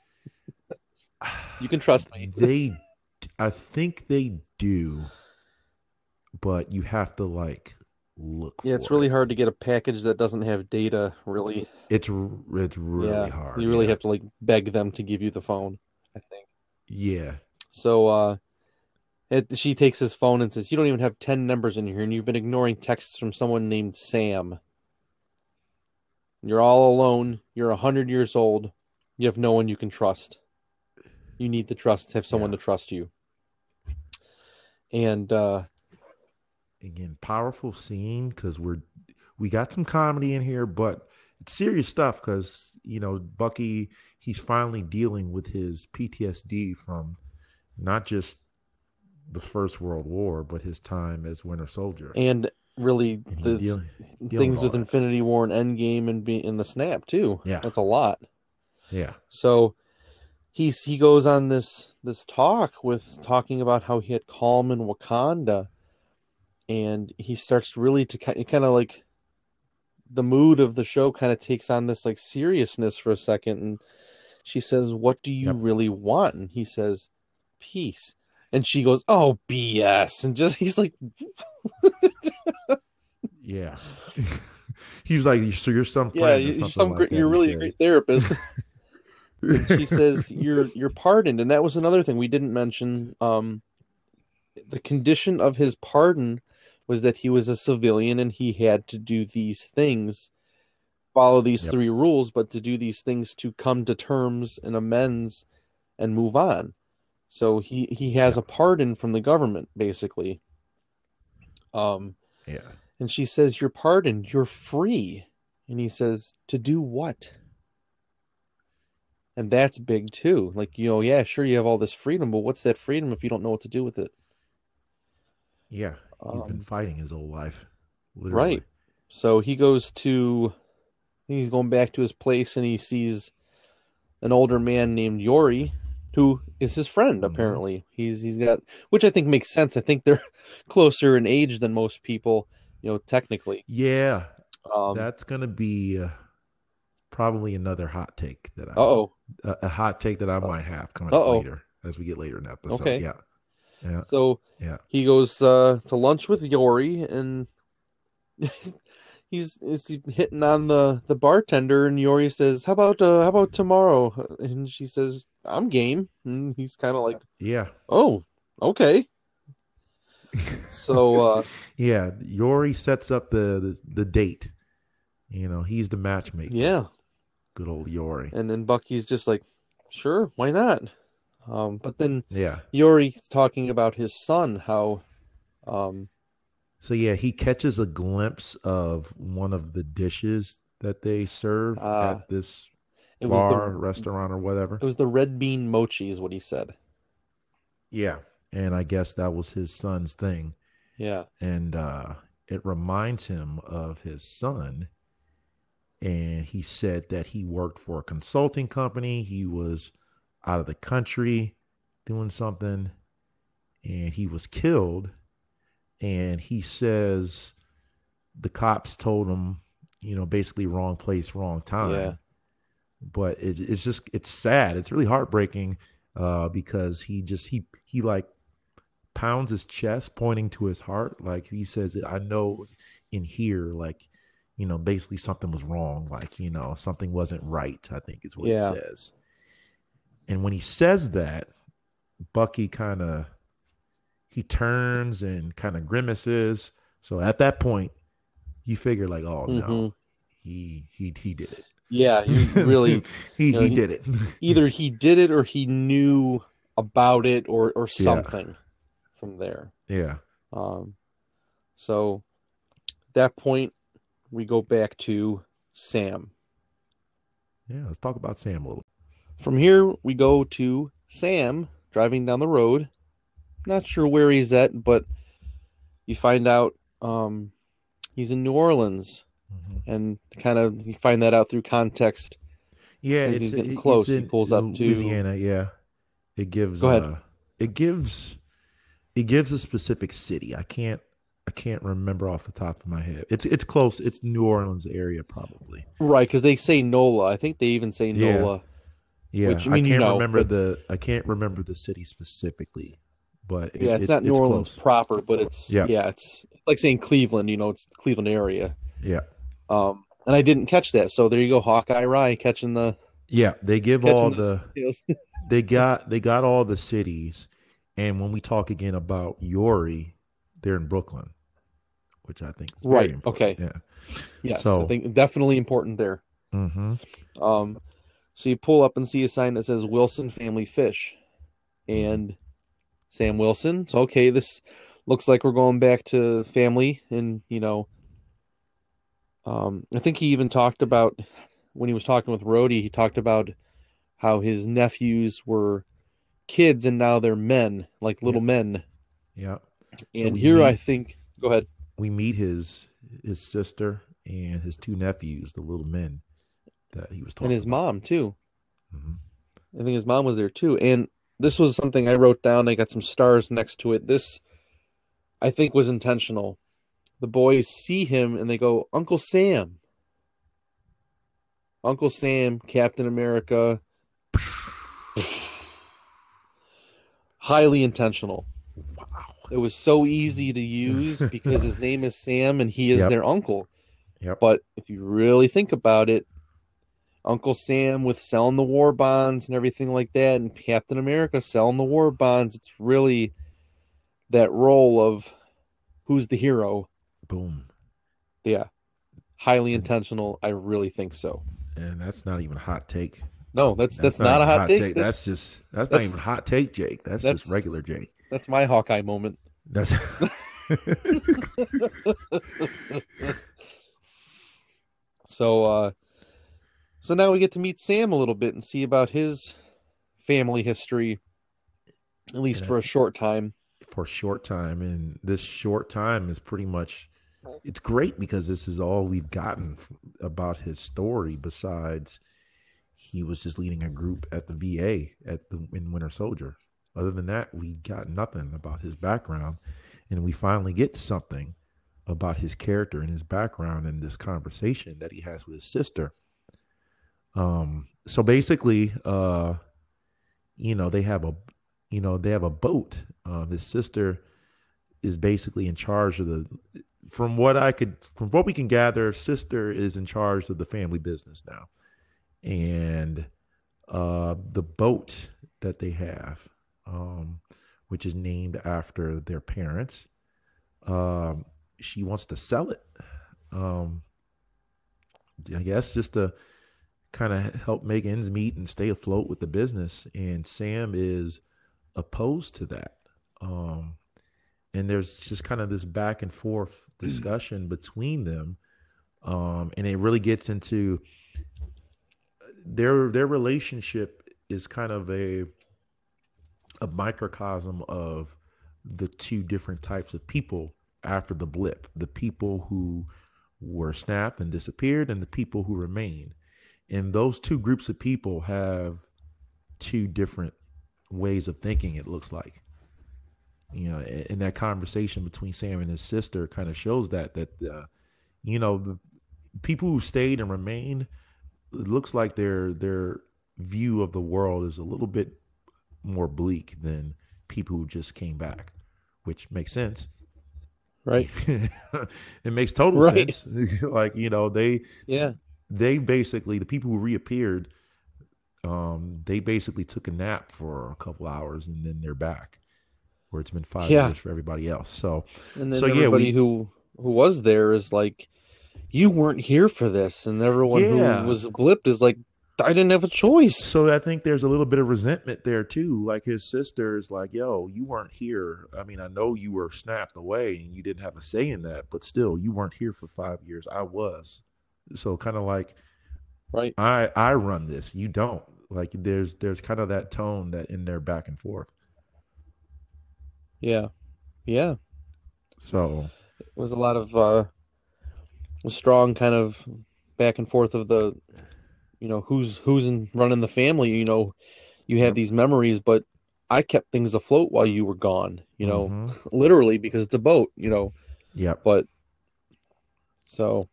You can trust me. They, I think they do, but you have to like. Look yeah, it's really it. hard to get a package that doesn't have data. Really, it's it's really yeah, hard. You really yeah. have to like beg them to give you the phone, I think. Yeah. So, uh, it, she takes his phone and says, "You don't even have ten numbers in here, and you've been ignoring texts from someone named Sam. You're all alone. You're a hundred years old. You have no one you can trust. You need to trust, have someone yeah. to trust you." And uh, again, powerful scene because we're we got some comedy in here, but it's serious stuff because you know Bucky, he's finally dealing with his P T S D from not just the First World War, but his time as Winter Soldier, and really and the dealing, dealing things with, with Infinity War and Endgame and be in the Snap too. Yeah, that's a lot. Yeah. So he's he goes on this this talk with talking about how he had calm in Wakanda. And he starts really to kind of like the mood of the show kind of takes on this like seriousness for a second. And she says, "What do you yep. really want?" And he says, "Peace." And she goes, "Oh, B S." And just, he's like, yeah. He was like, "So you're some yeah, you're, some like great, you're really a great therapist." She says, "You're, you're pardoned." And that was another thing we didn't mention. Um, the condition of his pardon was that he was a civilian and he had to do these things, follow these yep. three rules, but to do these things to come to terms and amends and move on. So he, he has yep. a pardon from the government, basically. Um, yeah. And she says, "You're pardoned. You're free." And he says, "To do what?" And that's big too. Like, you know, yeah, sure, you have all this freedom, but what's that freedom if you don't know what to do with it? Yeah, he's um, been fighting his whole life. Literally. Right. So he goes to, he's going back to his place and he sees an older man named Yori, who is his friend, mm-hmm. apparently. He's He's got, which I think makes sense. I think they're closer in age than most people, you know, technically. Yeah. Um, that's going to be uh, probably another hot take that I, uh-oh. A, a hot take that I might have coming uh-oh. up later as we get later in the episode. Okay. Yeah. Yeah. So yeah. he goes uh, to lunch with Yori, and he's, he's hitting on the, the bartender, and Yori says, "How about uh, how about tomorrow?" And she says, "I'm game." And he's kind of like, "Yeah, oh, okay." So uh, yeah, Yori sets up the, the the date. You know, he's the matchmaker. Yeah, good old Yori. And then Bucky's just like, "Sure, why not?" Um, but then yeah. Yori's talking about his son, how... Um, so, yeah, he catches a glimpse of one of the dishes that they serve uh, at this it bar, was the, restaurant, or whatever. It was the red bean mochi is what he said. Yeah, and I guess that was his son's thing. Yeah. And uh, it reminds him of his son, and he said that he worked for a consulting company. He was out of the country doing something, and he was killed. And he says the cops told him, you know, basically wrong place, wrong time. Yeah. But it, it's just, it's sad. It's really heartbreaking uh, because he just, he, he like pounds his chest, pointing to his heart. Like he says, "I know in here, like, you know, basically something was wrong. Like, you know, something wasn't right," I think is what yeah. he says. And when he says that, Bucky kind of, he turns and kind of grimaces. So at that point, you figure like, oh mm-hmm. no, he he he did it. Yeah, you really he you know, he he did it. Either he did it or he knew about it or or something. Yeah. from there. Yeah. Um, so at that point, we go back to Sam. Yeah. Let's talk about Sam a little. From here, we go to Sam driving down the road. Not sure where he's at, but you find out um, he's in New Orleans, Mm-hmm. and kind of you find that out through context Yeah, as it's he's getting it, it's close. He in pulls up to. Louisiana. Yeah, it gives Go ahead. uh, it gives it gives a specific city. I can't I can't remember off the top of my head. It's it's close. It's New Orleans area probably. Right, because they say NOLA. I think they even say Yeah, NOLA, yeah. which I I mean, you can't know, remember but the I can't remember the city specifically, but it, yeah, it's it's not New it's Orleans close. proper, but it's Yeah, yeah, it's like saying Cleveland. You know, it's the Cleveland area. yeah, Um, and I didn't catch that, so there you go, Hawkeye Rye catching the yeah. They give all catching the the details. they got they got all the cities, and when we talk again about Yori, they're in Brooklyn, which I think is very Right. important. Okay. Yeah. Yes, I So, think definitely important there. hmm Um, so you pull up and see a sign that says Wilson Family Fish, hmm and Sam Wilson. So okay, this looks like we're going back to family, and you know, um, I think he even talked about when he was talking with Rhodey, he talked about how his nephews were kids and now they're men, like yeah, little men. yeah. So And we here I meet think, go ahead, we meet his his sister and his two nephews, the little men that he was and talking his about. mom too. Hmm I think his mom was there too. And this was something I wrote down. I got some stars next to it. This I think was intentional. The boys see him and they go, Uncle Sam, Uncle Sam, Captain America. Highly intentional. Wow. It was so easy to use because his name is Sam and he is Yep. their uncle. Yep. But if you really think about it, Uncle Sam with selling the war bonds and everything like that, and Captain America selling the war bonds, it's really that role of who's the hero. Boom. Yeah, highly And intentional. I really think so. and that's not even a hot take. No, that's That's that's not not a even a hot hot take. take. That That's just that's not that's even hot take, Jake. That's just that's regular Jake. that's my Hawkeye moment. That's So uh so now we get to meet Sam a little bit and see about his family history, at least and for a short time. for a short time, and this short time is pretty much it's great because this is all we've gotten about his story. Besides, he was just leading a group at the V A at the in Winter Soldier. Other than that, we got nothing about his background, and we finally get something about his character and his background in this conversation that he has with his sister. Um, so basically, uh, you know, they have a, you know, they have a boat. Uh, his sister is basically in charge of the. From what I could, from what we can gather, sister is in charge of the family business now, and uh, the boat that they have, um, which is named after their parents. Um, she wants to sell it. Um, I guess just to kind of help make ends meet and stay afloat with the business. And Sam is opposed to that. Um, and there's just kind of this back and forth discussion between them. Um, and it really gets into their their relationship is kind of a a microcosm of the two different types of people after the blip, the people who were snapped and disappeared and the people who remain. And those two groups of people have two different ways of thinking, it looks like. You know, in that conversation between Sam and his sister kind of shows that that uh, you know, the people who stayed and remained, it looks like their their view of the world is a little bit more bleak than people who just came back, which makes sense. Right. It makes total Right. sense. Like, you know, they Yeah. they basically the people who reappeared, um, they basically took a nap for a couple hours and then they're back, where it's been five Yeah. years for everybody else. So, And so then yeah, everybody we who who was there is like, you weren't here for this, and everyone who yeah was blipped is like, I didn't have a choice. So I think there's a little bit of resentment there too. Like his sister is like, "Yo, you weren't here. I mean, I know you were snapped away and you didn't have a say in that, but still, you weren't here for five years. I was." So kind of like Right. I I run this. You don't. Like there's there's kind of that tone that in there back and forth. Yeah. Yeah. So It was a lot of uh strong kind of back and forth of the, you know, who's who's in running the family. You know, you have yep. these memories, but I kept things afloat while you were gone, you know, Mm-hmm. literally because it's a boat, you know. Yep. But so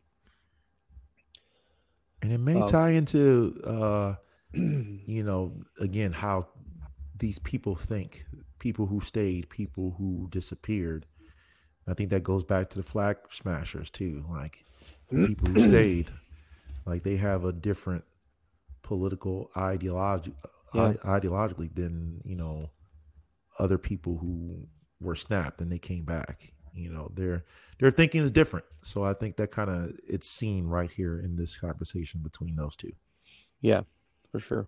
And it may um tie into uh, you know, again, how these people think, people who stayed, people who disappeared. I think that goes back to the flag smashers too. Like the people who stayed, like they have a different political ideology, yeah, ideologically than you know other people who were snapped and they came back. You know, their their thinking is different. So I think that kind of it's seen right here in this conversation between those two. yeah, for sure.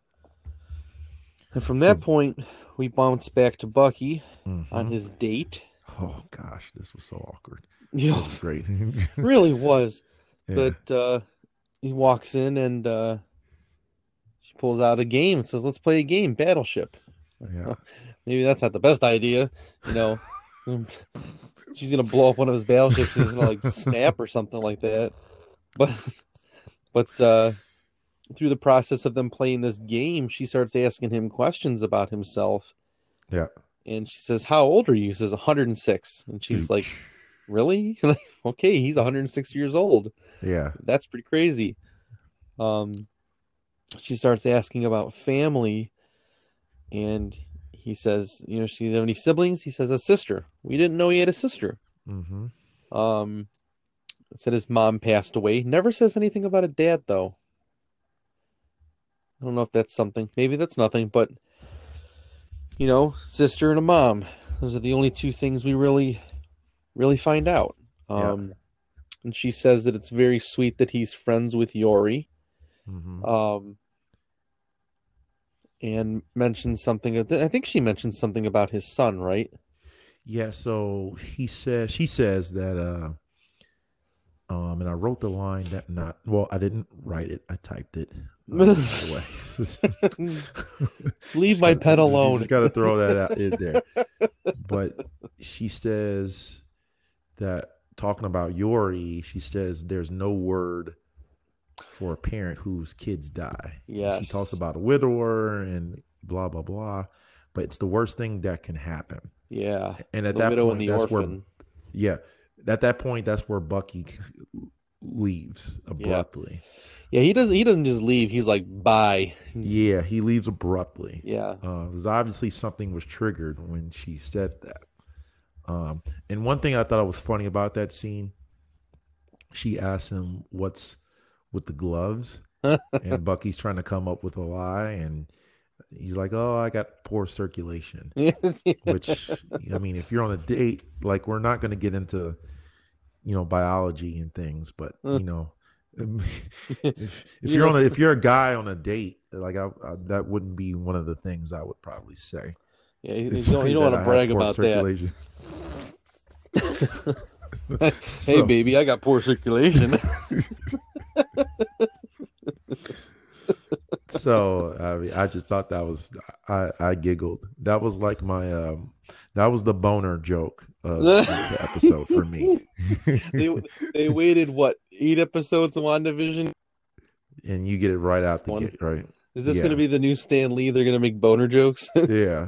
And from that So, point, we bounce back to Bucky on mm-hmm. his date. Oh gosh, this was so awkward. Yeah, It was great. really was. Yeah, But uh he walks in and uh she pulls out a game and says, "Let's play a game, Battleship." yeah. Maybe that's not the best idea, you know. She's gonna blow up one of his battleships and he's gonna like snap or something like that. But but uh through the process of them playing this game, she starts asking him questions about himself. Yeah. And she says, "How old are you?" He says, one hundred six. And she's like, "Really?" Like, okay, he's one hundred six years old. Yeah. That's pretty crazy. Um, she starts asking about family, and he says, "You know, she have any siblings?" He says, "A sister." We didn't know he had a sister. Mm-hmm. Um, said his mom passed away. Never says anything about a dad, though. I don't know if that's something. Maybe that's nothing, but you know, sister and a mom. Those are the only two things we really, really find out. Yeah. Um, and she says that it's very sweet that he's friends with Yori. Mm-hmm. Um, and mentions something. I think she mentions something about his son, right? Yeah. So he says, she says that, uh, um, and I wrote the line that not, well, I didn't write it. I typed it. Um, by the way. Leave my gotta, pet alone. You just got to throw that out in there. But she says that talking about Yori, she says there's no word for a parent whose kids die. Yes. She talks about a widower and blah blah blah, but it's the worst thing that can happen. Yeah. And at the that widow point, and the that's orphan. where, yeah, at that point, that's where Bucky leaves abruptly. Yeah, he doesn't. He doesn't just leave. He's like, bye. Yeah, he leaves abruptly. Yeah. Uh, there's obviously something was triggered when she said that. Um, and one thing I thought was funny about that scene, she asked him what's with the gloves, and Bucky's trying to come up with a lie, and he's like, "Oh, I got poor circulation." Which, I mean, if you're on a date, like we're not going to get into, you know, biology and things, but you know, if if You you're know- on a, if you're a guy on a date, like I, I, that wouldn't be one of the things I would probably say. Yeah, you, you It's don't, you don't that want I to have brag poor about circulation. that. Hey, So- baby, I got poor circulation. So I mean, I just thought that was I, I giggled. That was like my um, that was the boner joke of the episode for me. they they waited what eight episodes of WandaVision? And you get it right out the One. gate, right? Is this Yeah. going to be the new Stan Lee? They're going to make boner jokes. Yeah.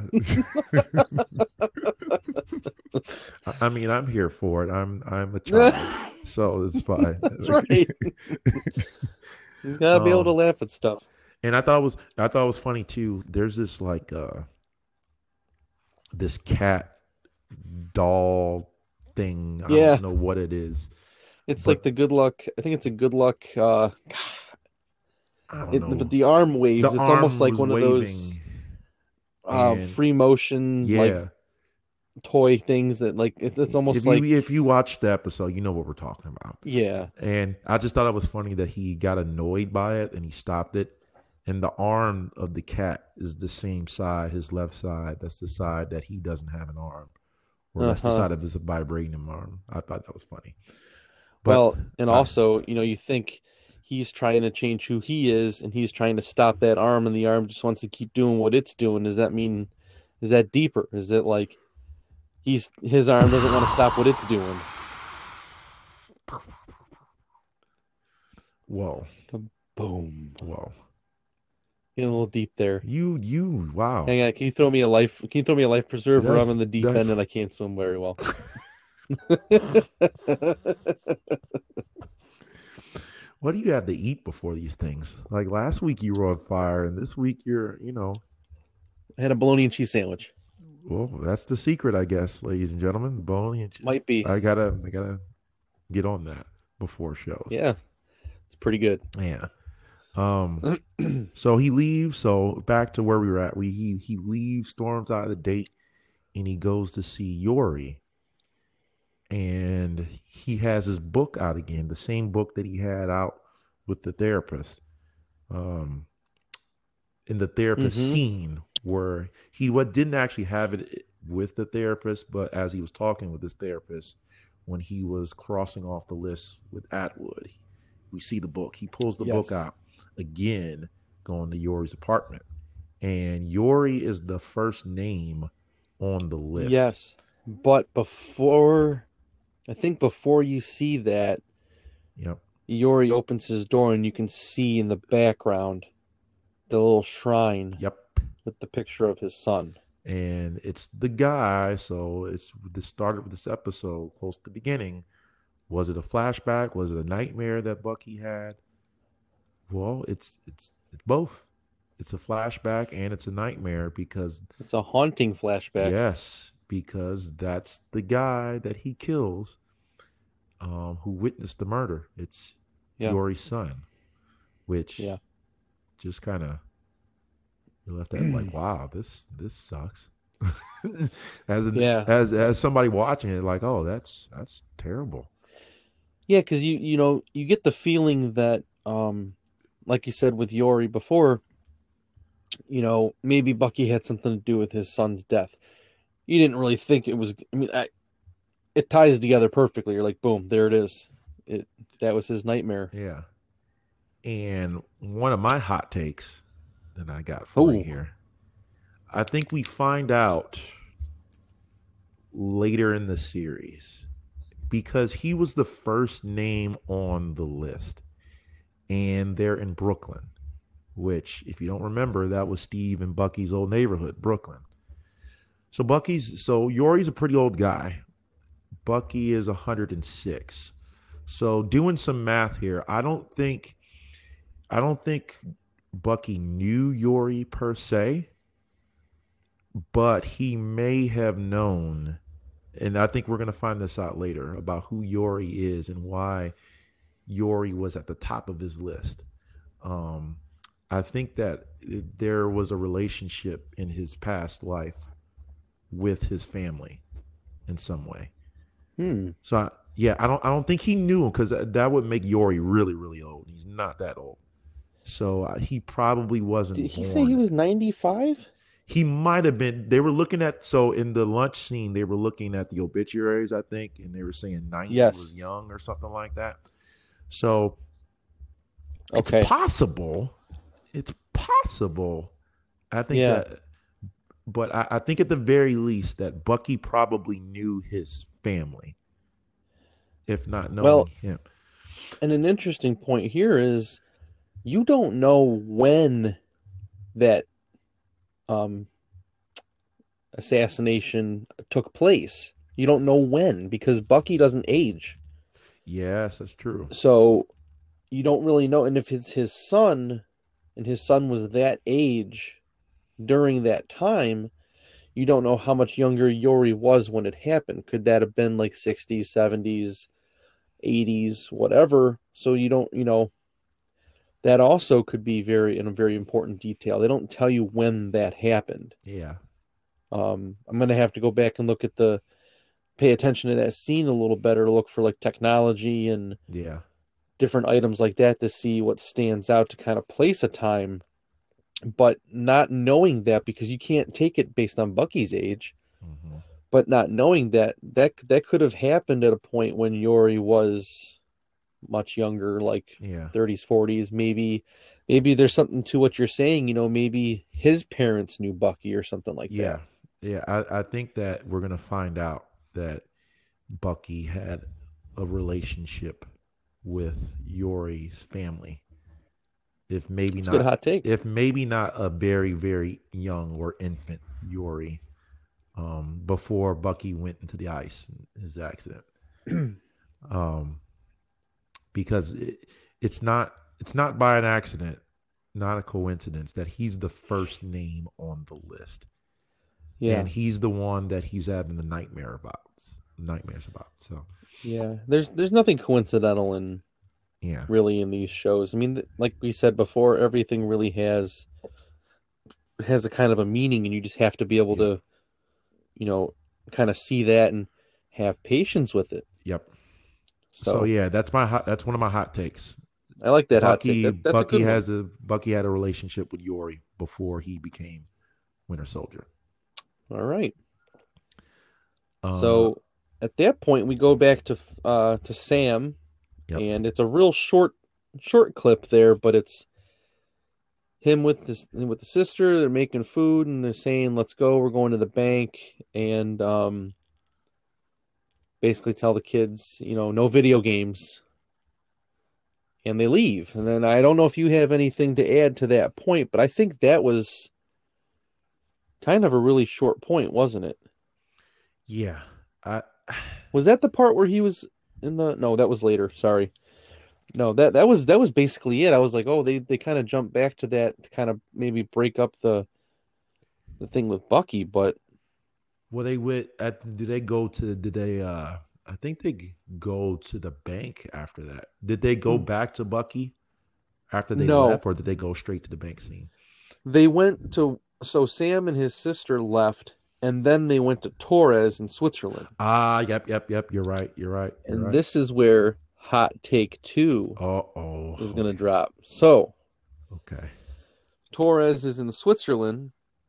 I- I mean, I'm here for it. I'm I'm a child, so it's fine. That's right. You got to be able to Um, laugh at stuff. And I thought it was I thought it was funny too. There's this like uh this cat doll thing. I Yeah. don't know what it is. It's but- like the good luck. I think it's a good luck. Uh, I don't it, know. but the arm waves. The it's arm almost like was one of waving, those uh, and- free motion Yeah. like toy things that like it's, it's almost if like you if you watch the episode, you know what we're talking about. yeah, And I just thought it was funny that he got annoyed by it and he stopped it. and the arm of the cat is the same side, his left side. That's the side that he doesn't have an arm, or Uh that's the huh. side of his vibranium arm. I thought that was funny, but Well, and uh, also, you know, you think he's trying to change who he is, and he's trying to stop that arm, and the arm just wants to keep doing what it's doing. Does that mean, is that deeper? Is it like he's his arm doesn't want to stop what it's doing? whoa, Boom. whoa, Getting a little deep there. you, you, wow, Hang on, can you throw me a life? Can you throw me a life preserver? I'm that's in the deep that's. end and I can't swim very well. What do you have to eat before these things? Like last week you were on fire, and this week you're, you know, I had a bologna and cheese sandwich. well, that's the secret, I guess, ladies and gentlemen. The bone and ch- Might be. I gotta, I gotta get on that before shows. Yeah, it's pretty good. Yeah. Um. So he leaves. So back to where we were at. We he he leaves, storms out of the date, and he goes to see Yori. And he has his book out again, the same book that he had out with the therapist. Um, in the therapist hmm scene where he what didn't actually have it with the therapist, but as he was talking with his therapist, when he was crossing off the list with Atwood, we see the book. He pulls the book Yes. out again, going to Yori's apartment, and Yori is the first name on the list. Yes. But before, I think before you see that, Yep. Yori opens his door and you can see in the background the little shrine Yep. with the picture of his son. And it's the guy. So it's the start of this episode, close to the beginning. Was it a flashback? Was it a nightmare that Bucky had? Well, it's it's it's both. It's a flashback and it's a nightmare because It's a haunting flashback. yes, because that's the guy that he kills, um, who witnessed the murder. It's Yeah. Yori's son, which Yeah. just kind of left that like, wow, this this sucks. as an Yeah. as as somebody watching it, like, oh, that's that's terrible. Yeah, because you you know you get the feeling that um like you said with Yori before, you know, maybe Bucky had something to do with his son's death. You didn't really think it was. I mean, I, it ties together perfectly. You're like, boom, there it is. It that was his nightmare. Yeah. And one of my hot takes that I got for you Oh, here, I think we find out later in the series because he was the first name on the list, and they're in Brooklyn, which, if you don't remember, that was Steve and Bucky's old neighborhood, Brooklyn. So Bucky's, so Yori's a pretty old guy. Bucky is one hundred six. So doing some math here, I don't think, I don't think Bucky knew Yori per se, but he may have known, and I think we're going to find this out later about who Yori is and why Yori was at the top of his list. Um, I think that there was a relationship in his past life with his family in some way. hmm. So I, yeah, I don't I don't think he knew him because that, that would make Yori really really old. He's not that old, so uh, he probably Did wasn't he say he born. was ninety-five? He might have been. They were looking at so in the lunch scene they were looking at the obituaries, I think, and they were saying ninety was Yes. young or something like that. So it's Okay. possible. It's possible. I think Yeah. that, but I, I think at the very least that Bucky probably knew his family, if not knowing Well, him. and an interesting point here is you don't know when that um assassination took place. You don't know when because Bucky doesn't age. Yes, that's true. So you don't really know. And if it's his son and his son was that age during that time, you don't know how much younger Yori was when it happened. Could that have been like sixties, seventies, eighties, whatever? So you don't, you know, that also could be very in a very important detail. They don't tell you when that happened. Yeah, Um, I'm gonna have to go back and look at the pay attention to that scene a little better, look for like technology and yeah, different items like that to see what stands out to kind of place a time. But not knowing that, because you can't take it based on Bucky's age, Hmm. but not knowing that that that could have happened at a point when Yori was much younger, like Yeah. thirties, forties, maybe maybe there's something to what you're saying, you know, maybe his parents knew Bucky or something like Yeah. that. Yeah. I, I think that we're gonna find out that Bucky had a relationship with Yori's family. If maybe It's a good not hot take. if maybe not a very, very young or infant Yori, um, before Bucky went into the ice in his accident. Um, because it, it's not it's not by an accident, not a coincidence that he's the first name on the list, Yeah. and he's the one that he's having the nightmare about, nightmares about. So Yeah. There's there's nothing coincidental in yeah, really in these shows. I mean, th- like we said before, everything really has has a kind of a meaning, and you just have to be able yep, to, you know, kind of see that and have patience with it. yep. So So yeah, that's my hot, that's one of my hot takes. I like that hot take. Bucky That that's a Bucky good one. has a Bucky had a relationship with Yori before he became Winter Soldier. All right. Uh, So at that point, we go back to uh to Sam, yep. and it's a real short short clip there, but it's him with this with the sister. They're making food, and they're saying, "Let's go. We're going to the bank," and um, basically tell the kids, you know, no video games, and they leave. And then I don't know if you have anything to add to that point, but I think that was kind of a really short point, wasn't it? Yeah. I Was that the part where he was in the? No, that was later. Sorry. No, that that was that was basically it. I was like, oh, they they kind of jumped back to that to kind of maybe break up the the thing with Bucky, but well, they went at did they go to did they uh I think they go to the bank after that. Did they go back to Bucky after they no, left, or did they go straight to the bank scene? they went to so Sam and his sister left, and then they went to Torres in Switzerland. Ah, yep, yep, yep. You're right. You're right. You're And right. this is where hot take two Oh, oh, is going to okay. drop. So Okay. Torres is in Switzerland,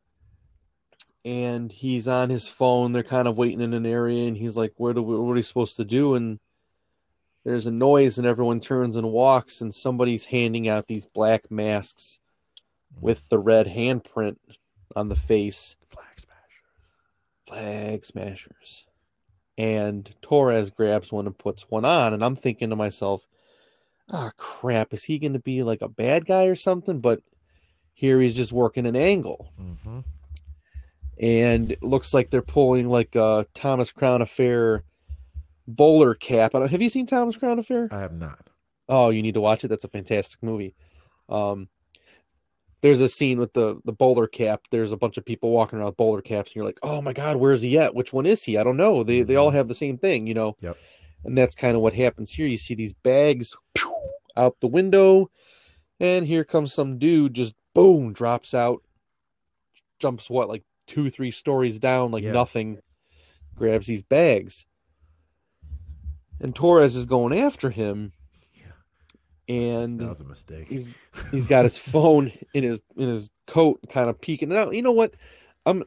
and he's on his phone. They're kind of waiting in an area, and he's like, "What are we, what are we supposed to do?" And there's a noise, and everyone turns and walks, and somebody's handing out these black masks Mm. with the red handprint on the face. Flag smash. Flag smashers. And Torres grabs one and puts one on, and I'm thinking to myself, "Ah, oh, crap! Is he going to be like a bad guy or something?" But here he's just working an angle, Mm-hmm. and it looks like they're pulling like a Thomas Crown Affair bowler cap. I don't, have you seen Thomas Crown Affair? I have not. Oh, you need to watch it. That's a fantastic movie. Um, there's a scene with the the bowler cap. There's a bunch of people walking around with bowler caps, and you're like, "Oh my God, where's he at? Which one is he? I don't know. They they all Mm-hmm. have the same thing, you know." Yep. And that's kind of what happens here. You see these bags pew, out the window, and here comes some dude, just boom, drops out, jumps what like two, three stories down, like Yeah. nothing, grabs these bags, and Torres is going after him, Yeah. That and was a mistake. he's he's got his phone in his in his coat, kind of peeking out. You know what? I'm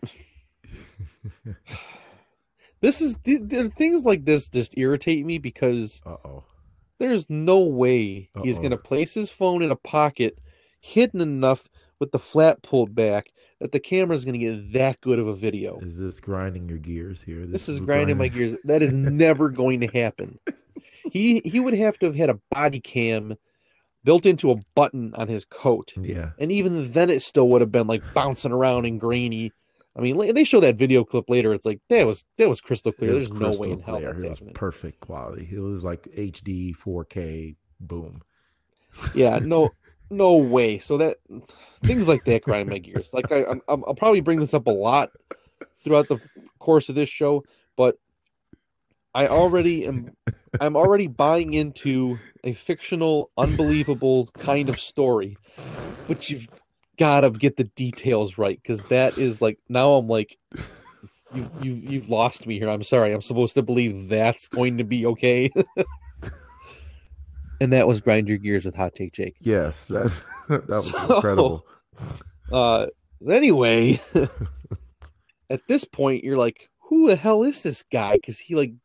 this is there things like this just irritate me because Uh oh. there's no way Uh he's oh. gonna place his phone in a pocket, hidden enough with the flap pulled back that the camera's gonna get that good of a video. Is this grinding your gears here? This This is is grinding my grinding. gears. That is never going to happen. He he would have to have had a body cam built into a button on his coat. Yeah. And even then it still would have been like bouncing around and grainy. I mean, they show that video clip later. It's like that was that was crystal clear. It was There's no way crystal in hell clear. that's It was happening. perfect quality. It was like H D, four K, boom. Yeah, no no way. So that things like that grind my gears. Like I I'm, I'll probably bring this up a lot throughout the course of this show, but I already am I'm already buying into a fictional, unbelievable kind of story, but you've got to get the details right because that is like now I'm like you you you've lost me here. I'm sorry. I'm supposed to believe that's going to be okay. And that was Grind Your Gears with Hot Take Jake. Yes, that that was So, incredible. Uh, anyway, at this point, you're like, who the hell is this guy? Because he like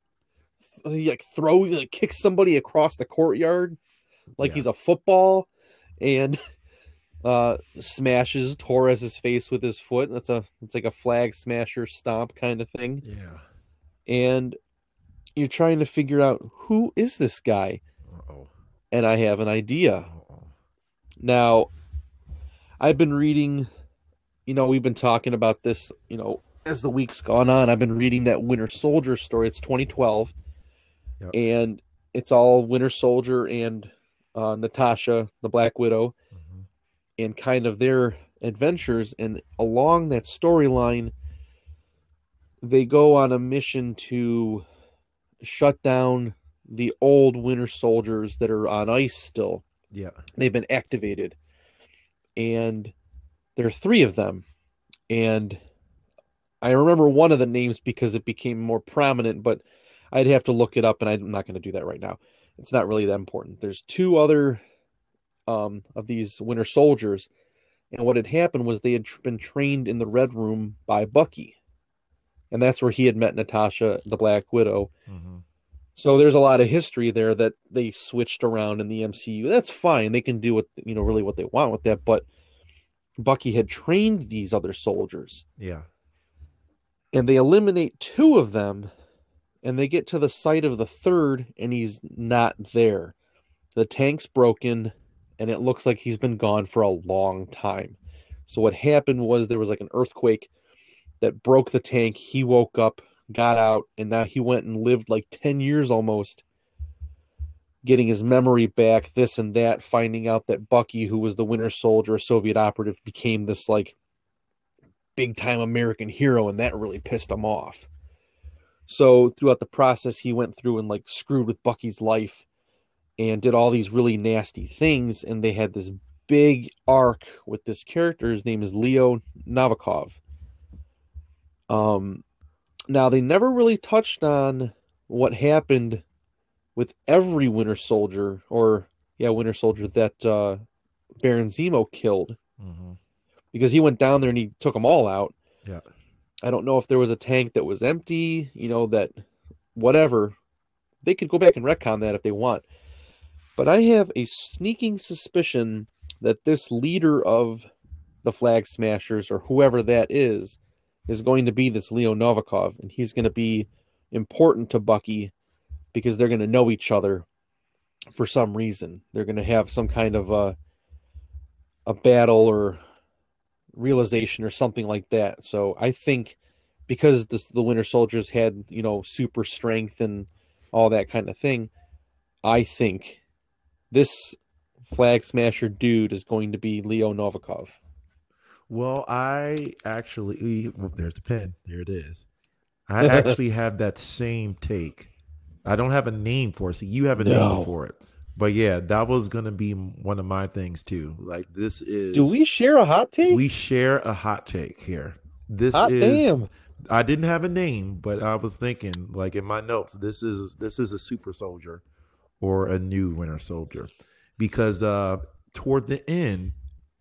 he like throws like kicks somebody across the courtyard like Yeah. he's a football, and uh smashes Torres's face with his foot. That's a it's like a flag smasher stomp kind of thing. Yeah. And you're trying to figure out who is this guy, Uh-oh. and I have an idea. Uh-oh. Now, I've been reading, you know, we've been talking about this, you know, as the week's gone on. I've been reading that Winter Soldier story. It's twenty twelve, Yep. and it's all Winter Soldier and uh, Natasha, the Black Widow, Mm-hmm. and kind of their adventures. And along that storyline, they go on a mission to shut down the old Winter Soldiers that are on ice still. Yeah. They've been activated, and there are three of them. And I remember one of the names because it became more prominent, but I'd have to look it up, and I'm not going to do that right now. It's not really that important. There's two other um, of these Winter Soldiers, and what had happened was they had been trained in the Red Room by Bucky, and that's where he had met Natasha, the Black Widow. Mm-hmm. So there's a lot of history there that they switched around in the M C U. That's fine; they can do what you know really what they want with that. But Bucky had trained these other soldiers, Yeah. and they eliminate two of them, and they get to the site of the third, and he's not there. The tank's broken, and it looks like he's been gone for a long time. So what happened was there was like an earthquake that broke the tank. He woke up, got out, and now he went and lived like ten years almost, getting his memory back, this and that, finding out that Bucky, who was the Winter Soldier, a Soviet operative, became this like big time American hero, and that really pissed him off. So throughout the process, he went through and like screwed with Bucky's life and did all these really nasty things. And they had this big arc with this character. His name is Leo Novikov. Um, now they never really touched on what happened with every Winter Soldier, or yeah, Winter Soldier that uh, Baron Zemo killed, Mm-hmm. because he went down there and he took them all out. Yeah. I don't know if there was a tank that was empty, you know, that whatever. They could go back and retcon that if they want. But I have a sneaking suspicion that this leader of the Flag Smashers, or whoever that is, is going to be this Leo Novikov, and he's going to be important to Bucky because they're going to know each other for some reason. They're going to have some kind of a a battle or realization or something like that. So I think because this, the Winter Soldiers had, you know, super strength and all that kind of thing, I think this Flag Smasher dude is going to be Leo Novikov. Well, I actually, well, there's the pen. There it is. I actually have that same take. I don't have a name for it. So you have a name No. for it. But yeah, that was going to be one of my things too. Like, this is. Do we share a hot take? We share a hot take here. This Hot is. damn. I didn't have a name, but I was thinking, like in my notes, this is this is a super soldier or a new Winter Soldier, because uh, toward the end,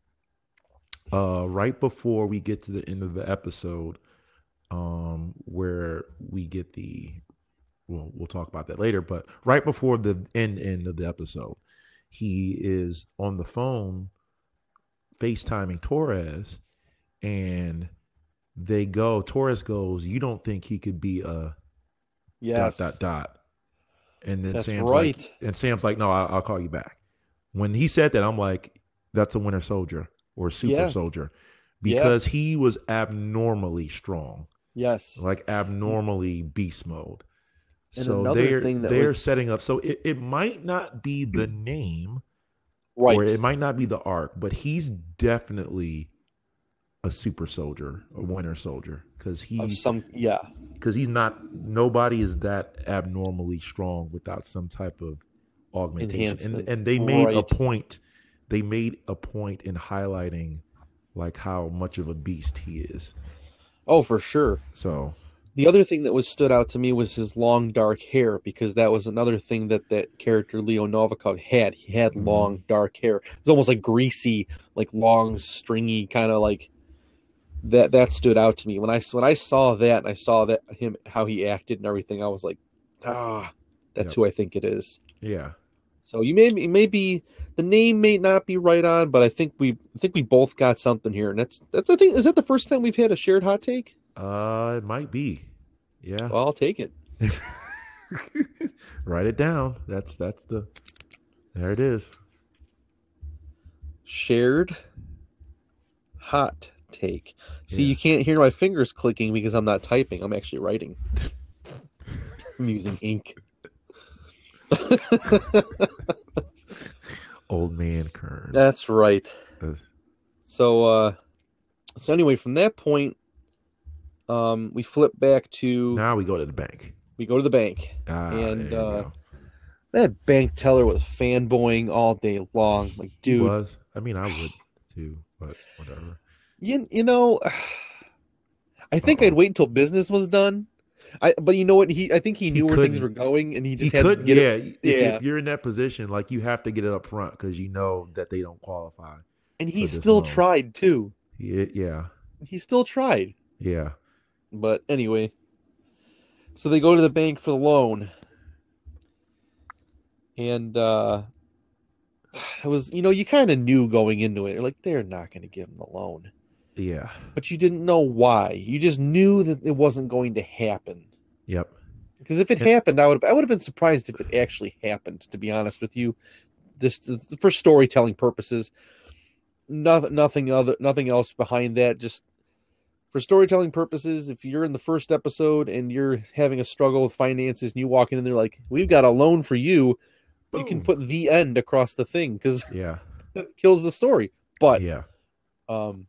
uh, right before we get to the end of the episode, um, where we get the, well, we'll talk about that later, but right before the end end of the episode, he is on the phone FaceTiming Torres, and they go, Torres goes, "You don't think he could be a Yes. dot dot dot?" And then That's Sam's right. like, and Sam's like, "No, I'll, I'll call you back." When he said that, I'm like, "That's a Winter Soldier or a Super Yeah. Soldier," Yeah. because he was abnormally strong, Yes. like abnormally beast mode. And So another they're thing that they're was- setting up. So it, it might not be the name, Right. or it might not be the arc, but he's definitely a super soldier, a Winter Soldier, because Of he's some, yeah. because he's not. Nobody is that abnormally strong without some type of augmentation. And Enhancement. and they made a Right. point. They made a point in highlighting like how much of a beast he is. Oh, for sure. So The other thing that was stood out to me was his long dark hair, because that was another thing that that character Leo Novikov had. He had Mm-hmm. long dark hair. It was almost like greasy, like long, stringy, kind of like that. That stood out to me when I when I saw that and I saw that him how he acted and everything. I was like, ah, that's Yep. who I think it is. Yeah. So you may maybe the name may not be right on, but I think we I think we both got something here, and that's that's I think is that the first time we've had a shared hot take? Uh, it might be. Yeah. Well, I'll take it. Write it down. That's that's the there it is. Shared hot take. See, Yeah. you can't hear my fingers clicking because I'm not typing. I'm actually writing. I'm using ink. Old man Kern. That's right. Uh, So, uh, so anyway, from that point, um, we flip back to now we go to the bank. we go to the bank, Ah, and there you uh, go. that bank teller was fanboying all day long. Like, He dude, was. I mean, I would too, but whatever. you you know, I think Uh-oh. I'd wait until business was done. I but you know what? He I think he knew where things couldn't- were going, and he just He had to could, get yeah. it. If, Yeah. if you're in that position, like you have to get it up front because you know that they don't qualify. And he for this still loan. tried too. Yeah, yeah, He still tried. yeah. But anyway, so they go to the bank for the loan, and uh, it was you know you kind of knew going into it, like they're not going to give him the loan, Yeah. but you didn't know why. You just knew that it wasn't going to happen. Yep. Because if it And- happened, I would I would have been surprised if it actually happened. To be honest with you, just for storytelling purposes, nothing nothing other nothing else behind that. Just for storytelling purposes, if you're in the first episode and you're having a struggle with finances and you walk in and they're like, "We've got a loan for you," you can Boom. put the end across the thing because Yeah. that kills the story. But Yeah. um,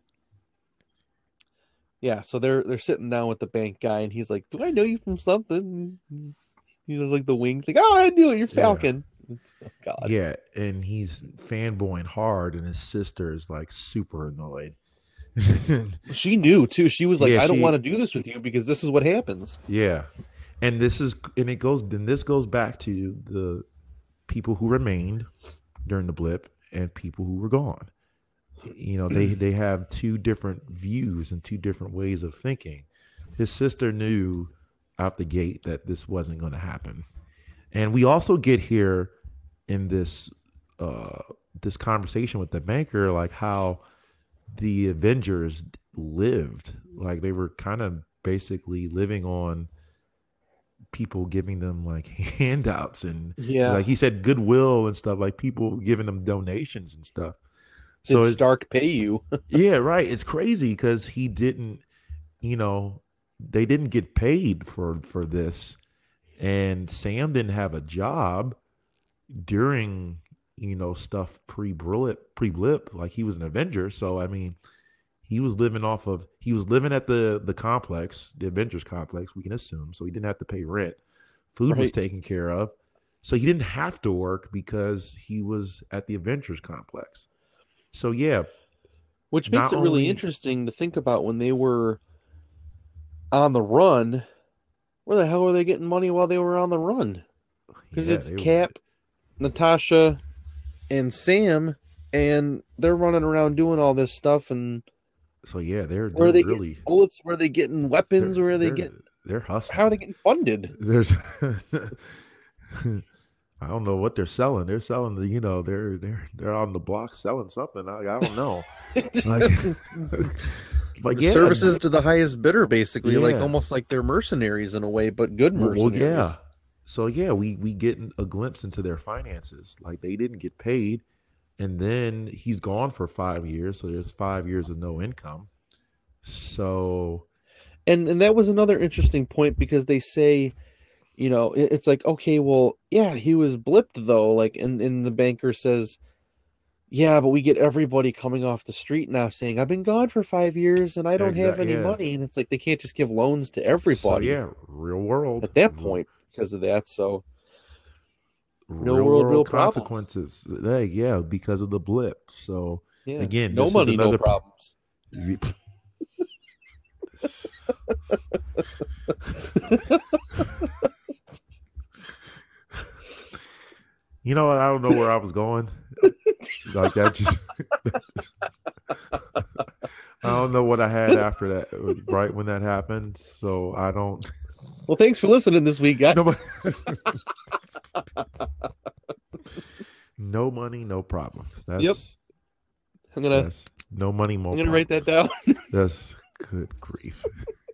yeah, so they're they're sitting down with the bank guy and he's like, "Do I know you from something?" He does like the wink, like, "Oh, I knew it. You're Falcon." Oh, God. Yeah. And he's fanboying hard, and his sister is like super annoyed. She knew too. She was like, Yeah, "I don't she- want to do this with you because this is what happens." Yeah. And this is and it goes then this goes back to the people who remained during the blip and people who were gone. You know, they they have two different views and two different ways of thinking. His sister knew out the gate that this wasn't going to happen. And we also get here in this uh this conversation with the banker like how the Avengers lived. Like they were kind of basically living on people giving them like handouts and Yeah. like he said goodwill and stuff, like people giving them donations and stuff. Did it's- Stark pay you? yeah, right. It's crazy because he didn't, you know, they didn't get paid for for this, and Sam didn't have a job during, you know, stuff pre blip pre blip. Like he was an Avenger, so I mean, he was living off of he was living at the the complex, the Avengers complex. We can assume, so he didn't have to pay rent. Food was Right. taken care of, so he didn't have to work because he was at the Avengers complex. So yeah, Which makes Not it really only- interesting to think about when they were on the run. Where the hell were they getting money while they were on the run? Because yeah, it's they were- Cap, Natasha, and Sam, and they're running around doing all this stuff. And So yeah, they're, where are they're they really getting bullets? Where are they getting weapons? they're- Where are they they're- getting? They're hustling. How are they getting funded? There's, I don't know what they're selling. They're selling the, you know, they're they're they're on the block selling something. I, I don't know. Like, like yeah, Services to the highest bidder, basically, like Yeah. almost like they're mercenaries in a way, but good Well, well, mercenaries. yeah. So yeah, we we get a glimpse into their finances. Like they didn't get paid, and then he's gone for five years. So there's five years of no income. So and and that was another interesting point because they say, you know, it- it's like, okay, well, yeah, he was blipped though, like, and and the banker says, yeah, but we get everybody coming off the street now saying, I've been gone for five years and I don't have Exact- any yeah. money, and it's like they can't just give loans to everybody So yeah, real world at that point because of that. So real, Real world, real problems. consequences. Like, yeah, because of the blip. So yeah, Again, no this is money, no another- problems. you- You know what? I don't know where I was going. Like that just I don't know what I had after that, right when that happened. So I don't. Well, thanks for listening this week, guys. No, no money, no problems. That's, yep. I'm gonna. That's, no money, more. I'm gonna problems. write that down. That's good grief.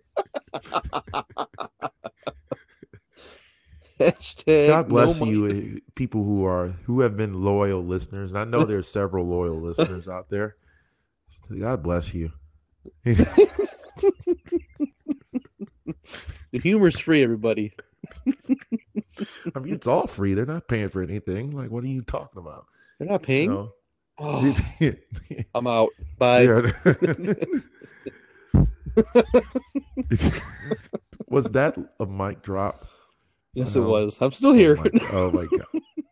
Hashtag God bless no you, people who are who have been loyal listeners. I know there's several loyal listeners out there. God bless you. The humor's free, everybody. I mean, it's all free. They're not paying for anything. Like, what are you talking about? They're not paying. You know? Oh, I'm out. Bye. Yeah. Was that a mic drop? Yes, it was. I'm still here. Oh my, oh my god.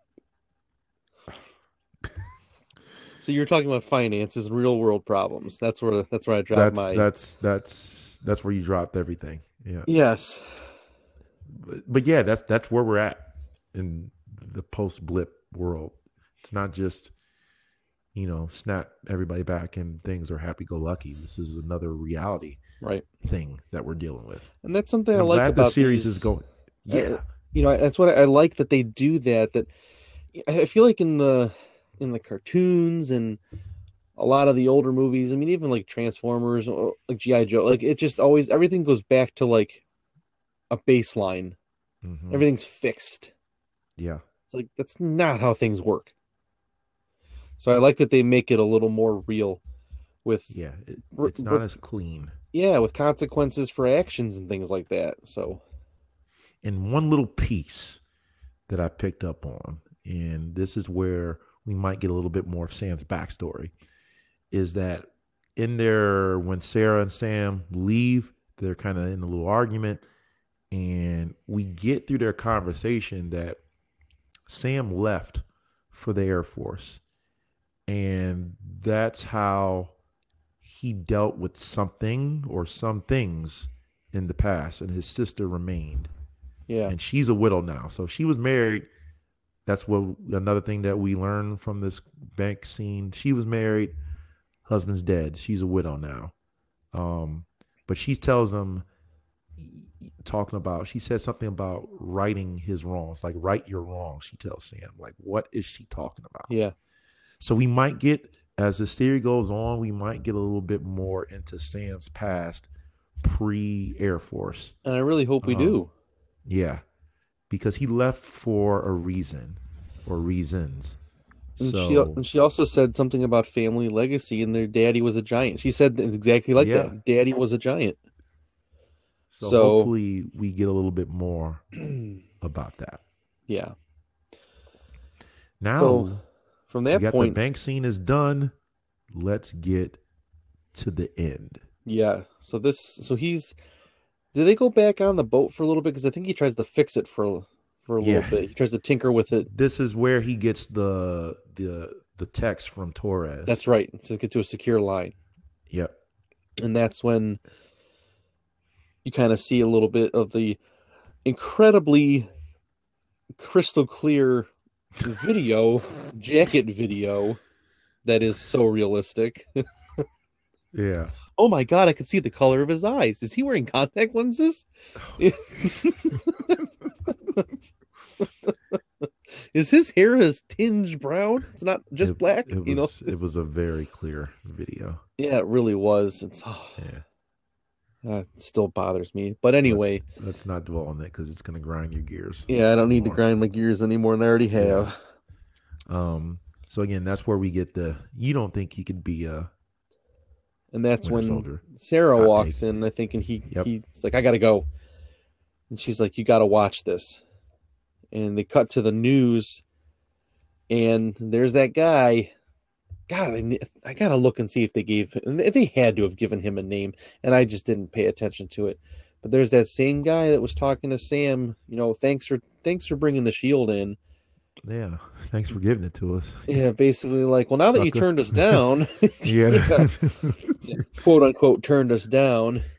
So you're talking about finances and real world problems. That's where that's where I dropped That's my. that's that's that's where you dropped everything. Yeah. Yes. But, but yeah, that's that's where we're at in the post blip world. It's not just, you know, snap everybody back and things are happy go lucky. This is another reality right thing that we're dealing with. And that's something and I I'm like glad about the series these, is going. Yeah. uh, you know, that's what I, I like that they do that. That I feel like in the in the cartoons and a lot of the older movies, I mean, even like Transformers, like G I. Joe, like it just always everything goes back to like a baseline. Mm-hmm. Everything's fixed. Yeah. It's like that's not how things work. So I like that they make it a little more real with yeah, it, it's not with, as clean. Yeah, with consequences for actions and things like that. So and one little piece that I picked up on, and this is where we might get a little bit more of Sam's backstory, is that in there, when Sarah and Sam leave, they're kind of in a little argument, and we get through their conversation that Sam left for the Air Force, and that's how he dealt with something or some things in the past, and his sister remained. Yeah. And she's a widow now. So she was married. That's what another thing that we learned from this bank scene. She was married, husband's dead. She's a widow now. Um, but she tells him, talking about, she said something about righting his wrongs, like right your wrongs. She tells Sam, like, what is she talking about? Yeah. So we might get, as the series goes on, we might get a little bit more into Sam's past pre-Air Force. And I really hope we um, do. Yeah, because he left for a reason or reasons. And, so, she, and she also said something about family legacy and their daddy was a giant. She said exactly like yeah. that. Daddy was a giant. So, so hopefully we get a little bit more about that. Yeah. Now, so, from that we got point, the bank scene is done. Let's get to the end. Yeah. So this, so he's. Do they go back on the boat for a little bit? Because I think he tries to fix it for for a Yeah. little bit. He tries to tinker with it. This is where he gets the the the text from Torres. That's right. To get to a secure line. Yep. And that's when you kind of see a little bit of the incredibly crystal clear video, jacket video that is so realistic. Yeah. Oh my God, I could see the color of his eyes. Is he wearing contact lenses? Is his hair as tinge brown? It's not just it, black, it was, you know? It was a very clear video. Yeah, it really was. It's oh, yeah. uh, it still bothers me. But anyway. Let's, let's not dwell on that because it's going to grind your gears. Yeah, I don't need to grind my gears anymore than I already have. Yeah. Um. So again, that's where we get the, you don't think he could be a And that's Winter when Soldier. Sarah Hot walks take. in, I think, and he Yep. he's like, I gotta go. And she's like, you gotta watch this. And they cut to the news, and there's that guy. God, I, ne- I gotta look and see if they gave and they had to have given him a name, and I just didn't pay attention to it. But there's that same guy that was talking to Sam. You know, thanks for thanks for bringing the shield in. Yeah. Thanks for giving it to us. Yeah, basically like, well, now that you Sucker. turned us down, Yeah. quote unquote, turned us down.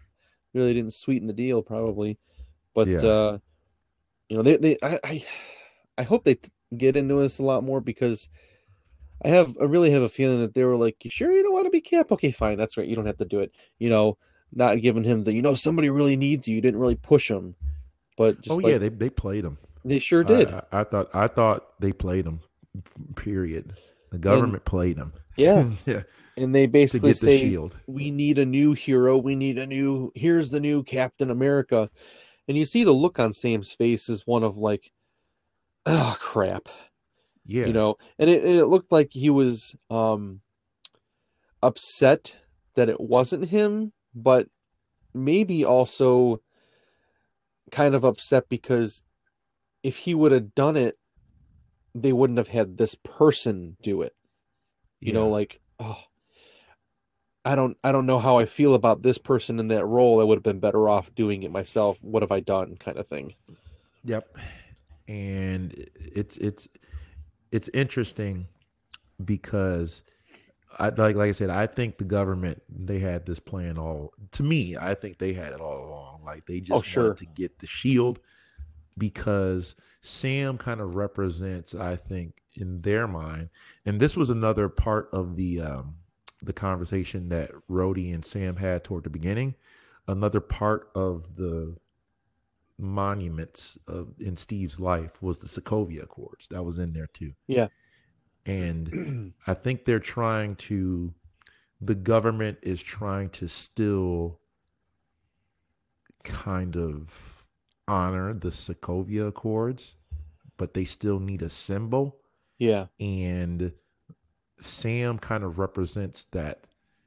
really didn't sweeten the deal, probably. But Yeah. uh, you know, they they I I, I hope they t- get into this a lot more because I have I really have a feeling that they were like, "You sure you don't want to be Cap? Okay, fine, that's right. You don't have to do it." You know, not giving him the, you know, somebody really needs you. You didn't really push him, but Oh just yeah, like they they played him. they sure I, did. I I thought I thought they played him. Period. The And government played him. yeah, Yeah, and they to basically get the say, shield. "We need a new hero. We need a new. Here's the new Captain America." And you see the look on Sam's face is one of like, "Oh crap," you Yeah, know. And it and it looked like he was um upset that it wasn't him, but maybe also kind of upset because if he would have done it, they wouldn't have had this person do it. You know, yeah, like, oh, I don't I don't know how I feel about this person in that role. I would have been better off doing it myself. What have I done? Kind of thing. yep. And it's it's it's interesting because I like like I said, I think the government they had this plan all. To me, I think they had it all along. Like they Oh, just wanted sure. to get the shield because Sam kind of represents, I think, in their mind, and this was another part of the um, the conversation that Rhodey and Sam had toward the beginning. Another part of the monuments of in Steve's life was the Sokovia Accords. That was in there too, Yeah. and I think they're trying to. The government is trying to still kind of honor the Sokovia Accords, but they still need a symbol. Yeah. And Sam kind of represents that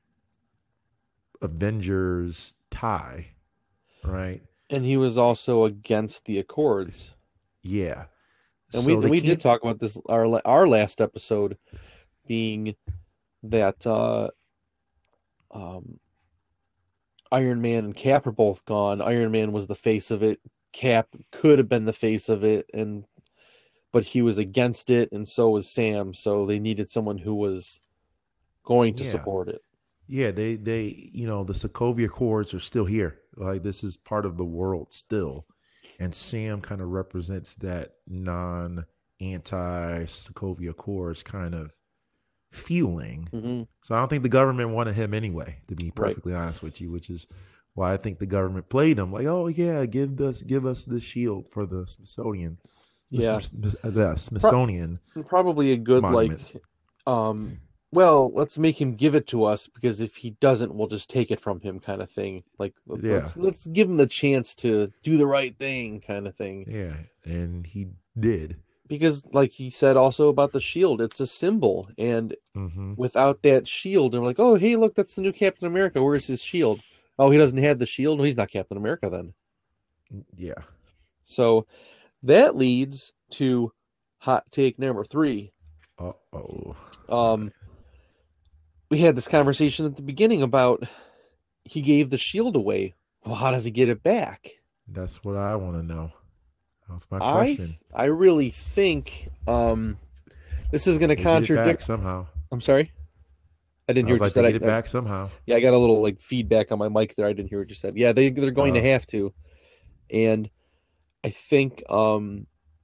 Avengers tie, right? And he was also against the Accords. Yeah. And we So and they we did can't, talk about this our our last episode being that uh um Iron Man and Cap are both gone. Iron Man was the face of it. Cap could have been the face of it, and but he was against it, and so was Sam. So they needed someone who was going to yeah. support it. Yeah, they they you know, the Sokovia Accords are still here. Like this is part of the world still. And Sam kind of represents that non anti Sokovia Accords kind of feeling. Hmm. So I don't think the government wanted him anyway, to be Right. perfectly honest with you, which is why I think the government played him like, oh yeah, give us give us the shield for the Smithsonian, Yeah. the Pro- Smithsonian probably a good like, monument. um, well, let's make him give it to us because if he doesn't, we'll just take it from him, kind of thing. Like Yeah, let's let's give him the chance to do the right thing, kind of thing. yeah, and he did. Because like he said also about the shield, it's a symbol, and Hmm. without that shield, they're like, oh, hey, look, that's the new Captain America. Where's his shield? Oh, he doesn't have the shield. No, he's not Captain America then. Yeah. So that leads to hot take number three. Uh oh. Um, we had this conversation at the beginning about he gave the shield away. Well, how does he get it back? That's what I want to know. That's my I question. I really think um this is going to They get it back contradict. somehow. I'm sorry, I didn't I hear was what you like, they said. get it I, I back somehow. yeah, I got a little like feedback on my mic there. I didn't hear what you said. Yeah, they they're going to Uh, have to, and I think um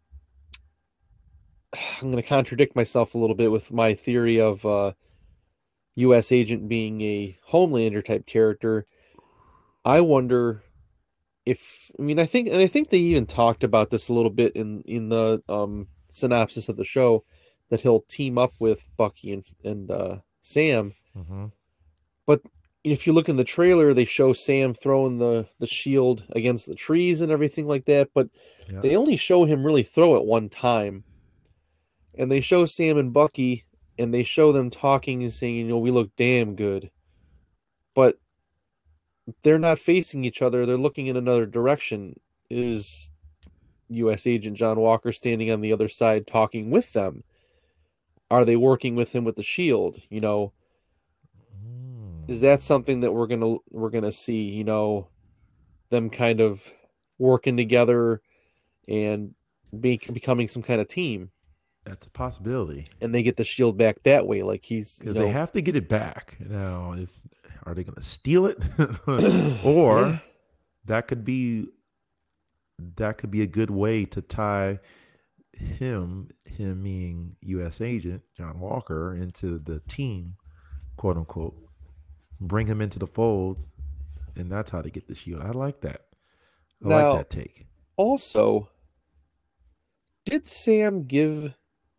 I'm going to contradict myself a little bit with my theory of uh U S agent being a Homelander type character. I wonder if I mean I think and I think they even talked about this a little bit in in the um synopsis of the show that he'll team up with Bucky and and uh Sam. hmm But if you look in the trailer, they show Sam throwing the the shield against the trees and everything like that, but Yeah. they only show him really throw it one time. And they show Sam and Bucky and they show them talking and saying, you know, we look damn good. But they're not facing each other, they're looking in another direction. Is U S agent John Walker standing on the other side talking with them? Are they working with him with the shield? You know, is Mm. that something that we're gonna we're gonna see? You know, them kind of working together and be, becoming some kind of team, That's a possibility and they get the shield back that way. Like he's, you because they know, have to get it back. Now, is are they going to steal it, yeah, or that could be that could be a good way to tie him, him being U S agent John Walker, into the team, quote unquote. Bring him into the fold, and that's how to get the shield. I like that. I like Now, that take. also, did Sam give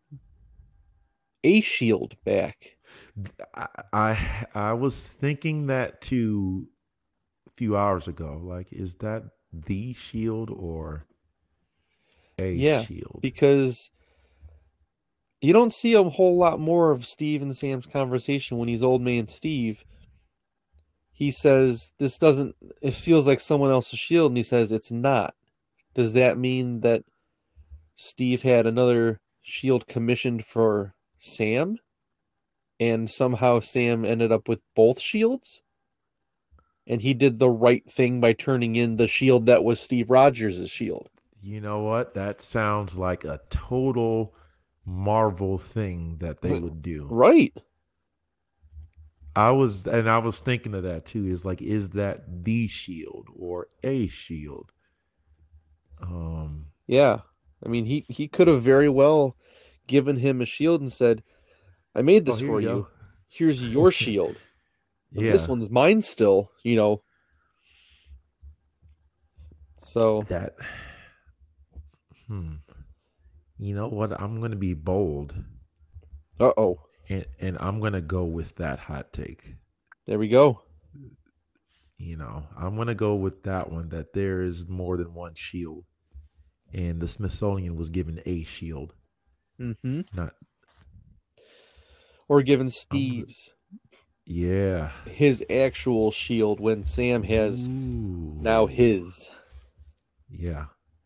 a shield back? I, I I was thinking that too a few hours ago. Like, is that the shield or a Yeah, shield? because you don't see a whole lot more of Steve and Sam's conversation when he's old man Steve. He says, this doesn't, it feels like someone else's shield, and he says, it's not. Does that mean that Steve had another shield commissioned for Sam? And somehow Sam ended up with both shields? And he did the right thing by turning in the shield that was Steve Rogers' shield. You know what? That sounds like a total Marvel thing that they would do. Right. I was, and I was thinking of that too. Is like, is that the shield or a shield? Um, Yeah. I mean, he, he could have very well given him a shield and said, I made this oh, here for you you. go. Here's your shield. Yeah, This one's mine still, you know. So, that. Hmm. You know what? I'm gonna be bold, uh-oh. and and I'm gonna go with that hot take. There we go. You know, I'm gonna go with that one. That there is more than one shield, and the Smithsonian was given a shield, Mm-hmm. not. Or given I'm gonna, Steve's yeah. his actual shield when Sam has Ooh. now his. Yeah.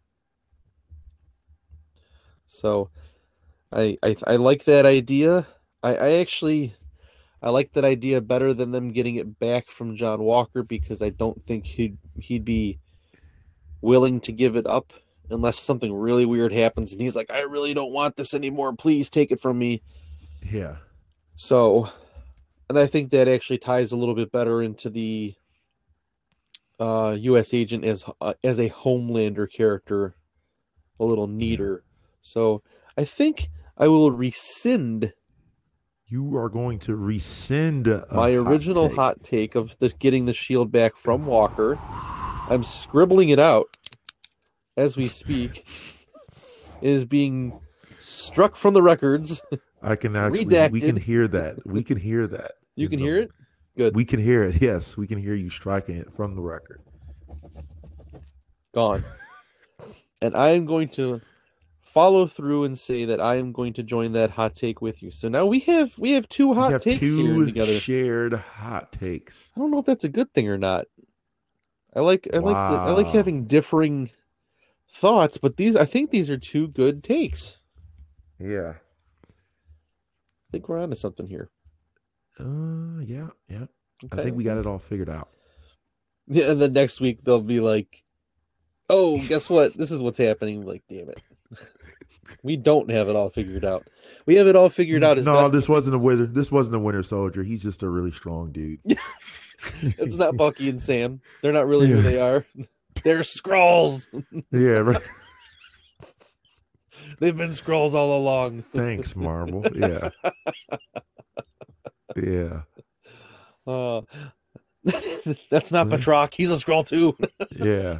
So I I, I like that idea. I, I actually I like that idea better than them getting it back from John Walker, because I don't think he'd he'd be willing to give it up unless something really weird happens and he's like, I really don't want this anymore. Please take it from me. Yeah. So, and I think that actually ties a little bit better into the uh, U S agent as uh, as a Homelander character, a little neater. So I think I will rescind You are going to rescind a my original hot take. hot take of the getting the shield back from Walker. I'm scribbling it out as we speak. It is being struck from the records. I can actually, Redacted. we can hear that. We can hear that. You in can the- hear it? Good. We can hear it. Yes, we can hear you striking it from the record. Gone. And I am going to follow through and say that I am going to join that hot take with you. So now we have we have two hot we have takes here two together. shared hot takes. I don't know if that's a good thing or not. I like I like the, I like Wow. having differing thoughts, but these I think these are two good takes. Yeah. I think we're onto something here. Uh, yeah, yeah. I Okay. think we got it all figured out. Yeah, and then next week they'll be like, "Oh, guess what? This is what's happening." Like, damn it, we don't have it all figured out. We have it all figured out as no, best. this wasn't a winter. This wasn't a Winter Soldier. He's just a really strong dude. It's not Bucky and Sam. They're not really who Yeah. they are. They're Skrulls. Yeah, right. They've been Skrulls all along. Thanks, Marvel. Yeah. Yeah. Uh, that's not Really? Batroc. He's a Skrull too. Yeah.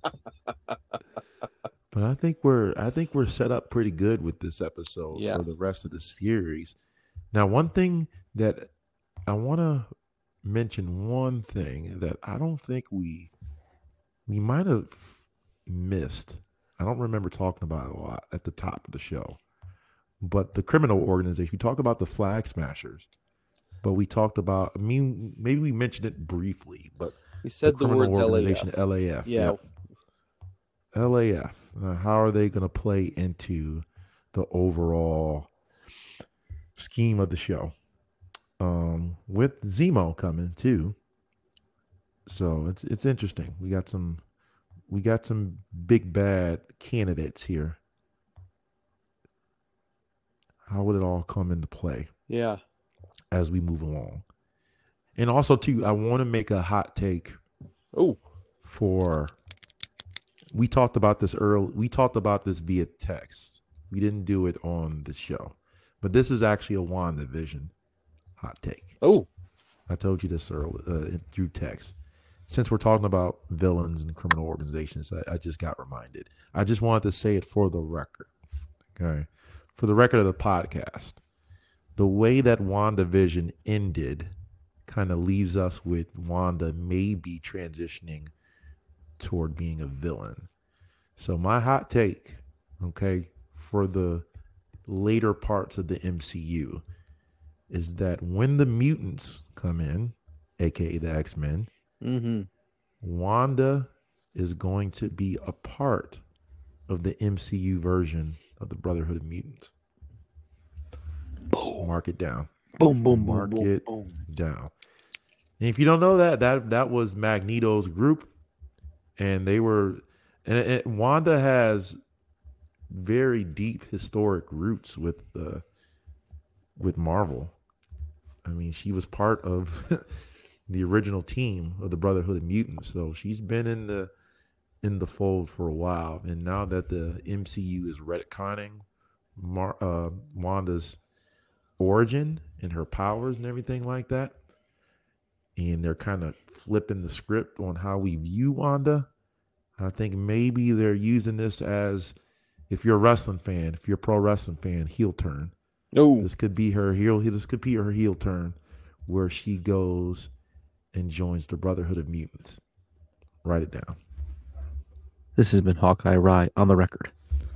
But I think we're I think we're set up pretty good with this episode Yeah. for the rest of the series. Now, one thing that I want to mention, one thing that I don't think we we might have missed. I don't remember talking about it a lot at the top of the show. But the criminal organization, we talked about the Flag Smashers, but we talked about, I mean, maybe we mentioned it briefly, but He said the, criminal words L A organization F. L A F. Yeah. Yep. L A F. Now, how are they going to play into the overall scheme of the show? Um, with Zemo coming too, so it's it's interesting. We got some we got some big bad candidates here. How would it all come into play Yeah. as we move along? And also, too, I want to make a hot take Oh. for we talked about this early. We talked about this via text. We didn't do it on the show, but this is actually a WandaVision hot take. Oh, I told you this earlier uh, through text. Since we're talking about villains and criminal organizations, I, I just got reminded. I just wanted to say it for the record. Okay, for the record of the podcast, the way that WandaVision ended kind of leaves us with Wanda maybe transitioning toward being a villain. So my hot take, okay, for the later parts of the M C U is that when the mutants come in, aka the X-Men, mm-hmm. Wanda is going to be a part of the M C U version of the Brotherhood of Mutants. Boom. Mark it down. Boom, boom, Mark boom, it boom, boom. down. And if you don't know that, that that was Magneto's group, and they were, and, and Wanda has very deep historic roots with uh, with Marvel. I mean, she was part of the original team of the Brotherhood of Mutants, so she's been in the in the fold for a while. And now that the M C U is retconning Mar- uh, Wanda's origin and her powers and everything like that, and they're kind of flipping the script on how we view Wanda, I think maybe they're using this as, if you're a wrestling fan, if you're a pro wrestling fan, heel turn. No, This could be her heel. This could be her heel turn, where she goes and joins the Brotherhood of Mutants. Write it down. this has been Hawkeye Rye on the record.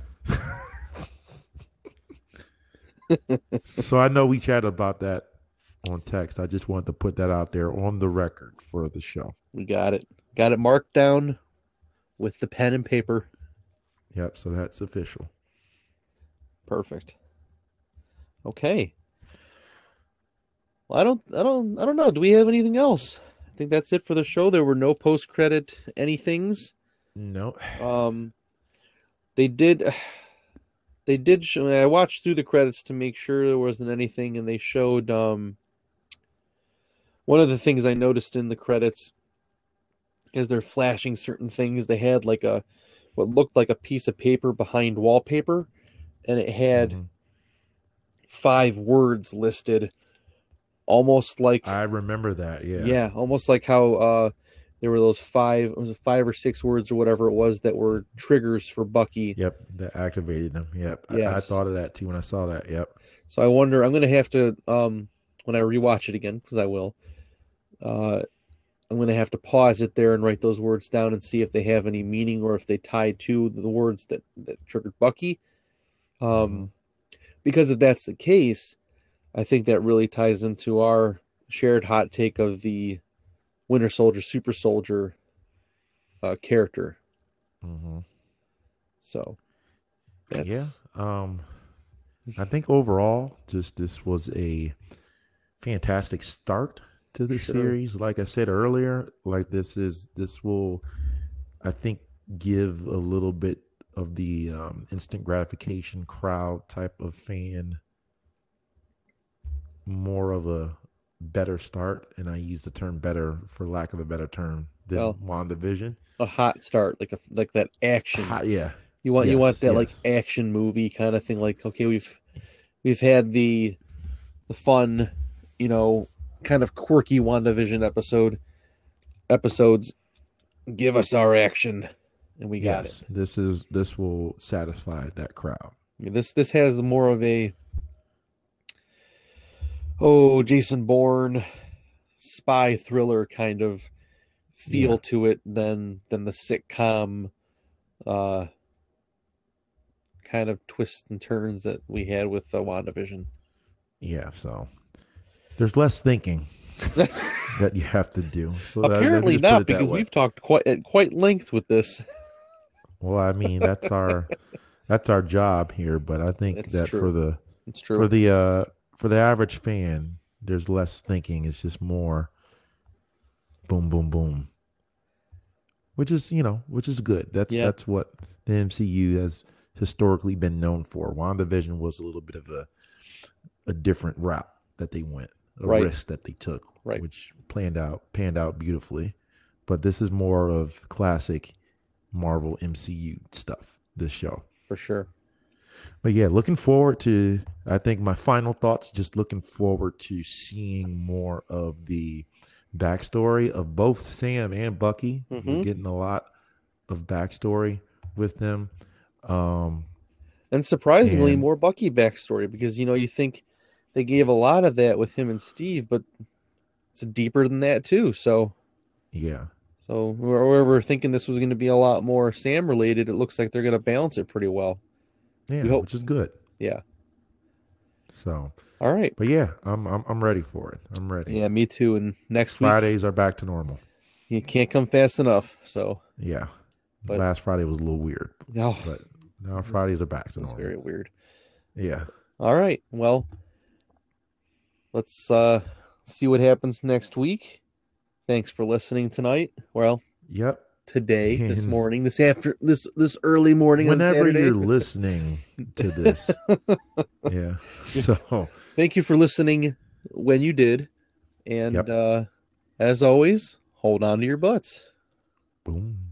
So I know we chatted about that on text. I just wanted to put that out there on the record for the show. We got it. Got it marked down with the pen and paper. Yep, so that's official. Perfect. Okay. Well, I don't, I don't, I don't know. Do we have anything else? I think that's it for the show. There were no post-credit anythings. No. Um, they did, they did show. I watched through the credits to make sure there wasn't anything, and they showed. Um, one of the things I noticed in the credits is they're flashing certain things. They had like a what looked like a piece of paper behind wallpaper, and it had Mhm. five words listed, almost like I remember that. Yeah. yeah, almost like how uh, there were those five, was it five or six words or whatever it was that were triggers for Bucky. Yep. That activated them. Yep. I, I Yes. thought of that too when I saw that. Yep. So I wonder. I'm gonna have to um, when I rewatch it again, because I will. Uh, I'm gonna have to pause it there and write those words down and see if they have any meaning or if they tie to the words that that triggered Bucky. Um, Mhm. Because if that's the case, I think that really ties into our shared hot take of the Winter Soldier, Super Soldier uh, character. Mhm. So that's Yeah. Um, I think overall, just this was a fantastic start to the Sure. series. Like I said earlier, like this is this will, I think, give a little bit of the um, instant gratification crowd type of fan more of a better start, and I use the term "better" for lack of a better term than Well, WandaVision. a hot start, like a like that action. Hi- yeah, You want you Yes, want that like yes. action movie kind of thing. Like, okay, we've we've had the the fun, you know, kind of quirky WandaVision episode episodes. Give us our action, and we got yes, this is this will satisfy that crowd. it. This this has more of a oh Jason Bourne spy thriller kind of feel Yeah. to it than than the sitcom uh kind of twists and turns that we had with the WandaVision. Yeah, so there's less thinking that you have to do. So that- let me Apparently just put not, it that because way. we've talked quite at quite length with this. Well, I mean, that's our that's our job here, but I think That's that true. for the It's true. for the uh for the average fan, there's less thinking. It's just more boom boom boom. Which is, you know, which is good. That's Yeah. that's what the M C U has historically been known for. WandaVision was a little bit of a a different route that they went, a Right. risk that they took, Right. which planned out panned out beautifully. but this is more of classic Marvel M C U stuff, this show. For sure. But yeah, looking forward to, I think my final thoughts, just looking forward to seeing more of the backstory of both Sam and Bucky. Mm-hmm. We're getting a lot of backstory with them. Um, and surprisingly, and- more Bucky backstory because, you know, you think they gave a lot of that with him and Steve, but it's deeper than that too. So, yeah. so where we're thinking this was going to be a lot more Sam related, it looks like they're going to balance it pretty well. Yeah, We hope. which is good. Yeah. So, All right. but yeah, I'm I'm I'm ready for it. I'm ready. Yeah, me too. And next Fridays are back to normal. week, you can't come fast enough. So, Yeah. But- Last Friday was a little weird, oh, but now Fridays are back to it was normal. very weird. Yeah. All right. Well, let's uh see what happens next week. Thanks for listening tonight. Well, Yep. today, this And- morning, this after this this early morning on Whenever Saturday. you're listening to this. Yeah. So, Thank you for listening when you did. And Yep. uh as always, hold on to your butts. boom.